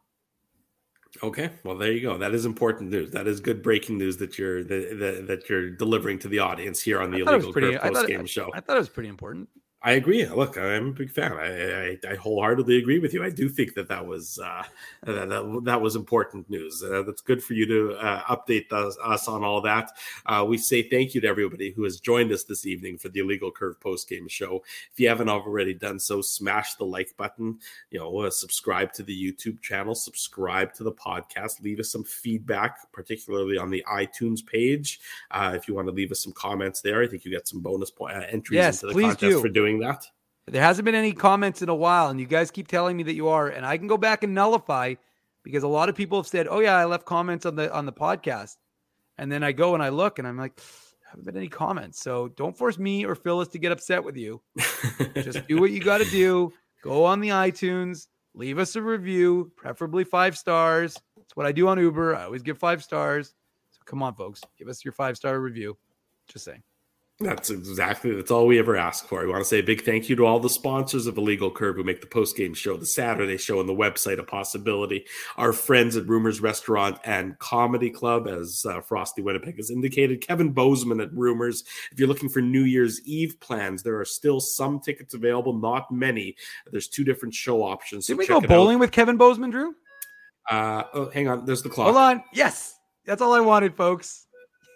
Okay, well there you go. That is important news. That is good breaking news that you're that, that, that you're delivering to the audience here on the Illegal Curve post game show. I thought it was pretty important. I agree. Look, I'm a big fan. I, I, I wholeheartedly agree with you. I do think that that was uh, that, that, that was important news. Uh, that's good for you to uh, update us, us on all that. Uh, we say thank you to everybody who has joined us this evening for the Illegal Curve post-game show. If you haven't already done so, smash the like button. You know, uh, subscribe to the YouTube channel. Subscribe to the podcast. Leave us some feedback, particularly on the iTunes page. Uh, if you want to leave us some comments there, I think you get some bonus point, uh, entries yes, into the contest do. for doing that. There hasn't been any comments in a while, and you guys keep telling me that you are, and I can go back and nullify because a lot of people have said, oh yeah, I left comments on the on the podcast. And then I go and I look and I'm like, haven't been any comments. So don't force me or Phyllis to get upset with you. Just do what you got to do. Go on the iTunes, leave us a review, preferably five stars. That's what I do on Uber. I always give five stars. So come on, folks, give us your five-star review. Just saying. That's exactly, that's all we ever ask for. We want to say a big thank you to all the sponsors of Illegal Curve who make the post-game show, the Saturday show, and the website a possibility. Our friends at Rumors Restaurant and Comedy Club, as uh, Frosty Winnipeg has indicated. Kevin Bozeman at Rumors. If you're looking for New Year's Eve plans, there are still some tickets available, not many. There's two different show options. So Did we go bowling with Kevin Bozeman, Drew? Uh, oh, hang on. There's the clock. Hold on. Yes. That's all I wanted, folks.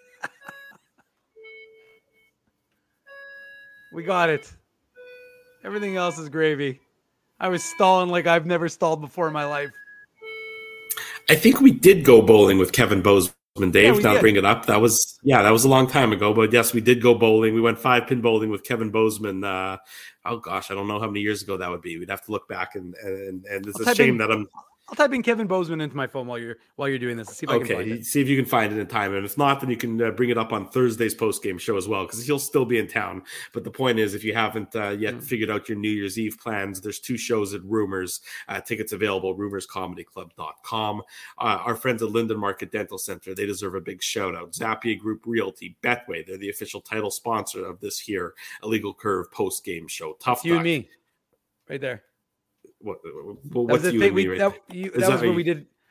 We got it. Everything else is gravy. I was stalling like I've never stalled before in my life. I think we did go bowling with Kevin Bozeman, Dave. Yeah, now did. bring it up. That was, yeah, that was a long time ago. But yes, we did go bowling. We went five pin bowling with Kevin Bozeman. Uh, oh gosh, I don't know how many years ago that would be. We'd have to look back, and and, and it's I'll a shame in, that I'm. I'll type in Kevin Bozeman into my phone while you're while you're doing this. See if I okay, can find it. See if you can find it in time. And if not, then you can uh, bring it up on Thursday's post-game show as well, because he'll still be in town. But the point is, if you haven't uh, yet mm. figured out your New Year's Eve plans, there's two shows at Rumors. Uh, tickets available at rumors comedy club dot com. Uh, our friends at Linden Market Dental Center, they deserve a big shout-out. Zappia Group Realty, Betway, they're the official title sponsor of this here Illegal Curve post-game show. Tough You and me, right there. What, what, what's that was, you thing, and me we, right that, you, that was when we did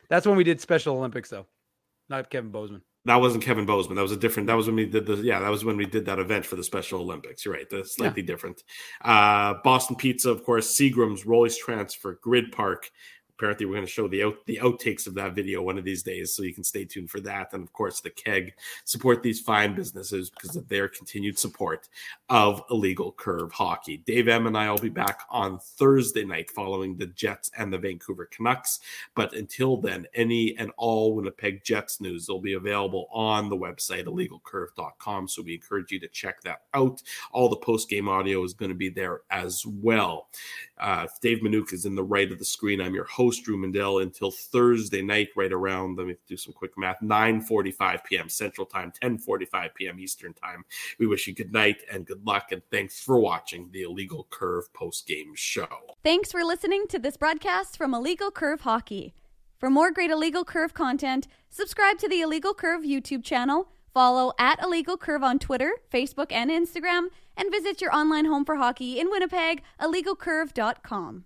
That's when we did Special Olympics, though. Not Kevin Bozeman. That wasn't Kevin Bozeman. That was a different. That was when we did the. Yeah, that was when we did that event for the Special Olympics. You're right. That's slightly yeah. different. Uh, Boston Pizza, of course. Seagram's, Rolly's Transfer, Grid Park. Apparently, we're going to show the out, the outtakes of that video one of these days, so you can stay tuned for that. And, of course, the Keg. Support these fine businesses because of their continued support of Illegal Curve Hockey. Dave M. and I will be back on Thursday night following the Jets and the Vancouver Canucks. But until then, any and all Winnipeg Jets news will be available on the website, illegal curve dot com, so we encourage you to check that out. All the post-game audio is going to be there as well. Uh, Dave Manouk is in the right of the screen. I'm your host, Drew Mandel, until Thursday night, right around, let me do some quick math, nine forty-five p.m. Central Time, ten forty-five p.m. Eastern Time. We wish you good night and good luck, and thanks for watching the Illegal Curve post-game show. Thanks for listening to this broadcast from Illegal Curve Hockey. For more great Illegal Curve content, subscribe to the Illegal Curve YouTube channel, follow at Illegal Curve on Twitter, Facebook, and Instagram, and visit your online home for hockey in Winnipeg, illegal curve dot com.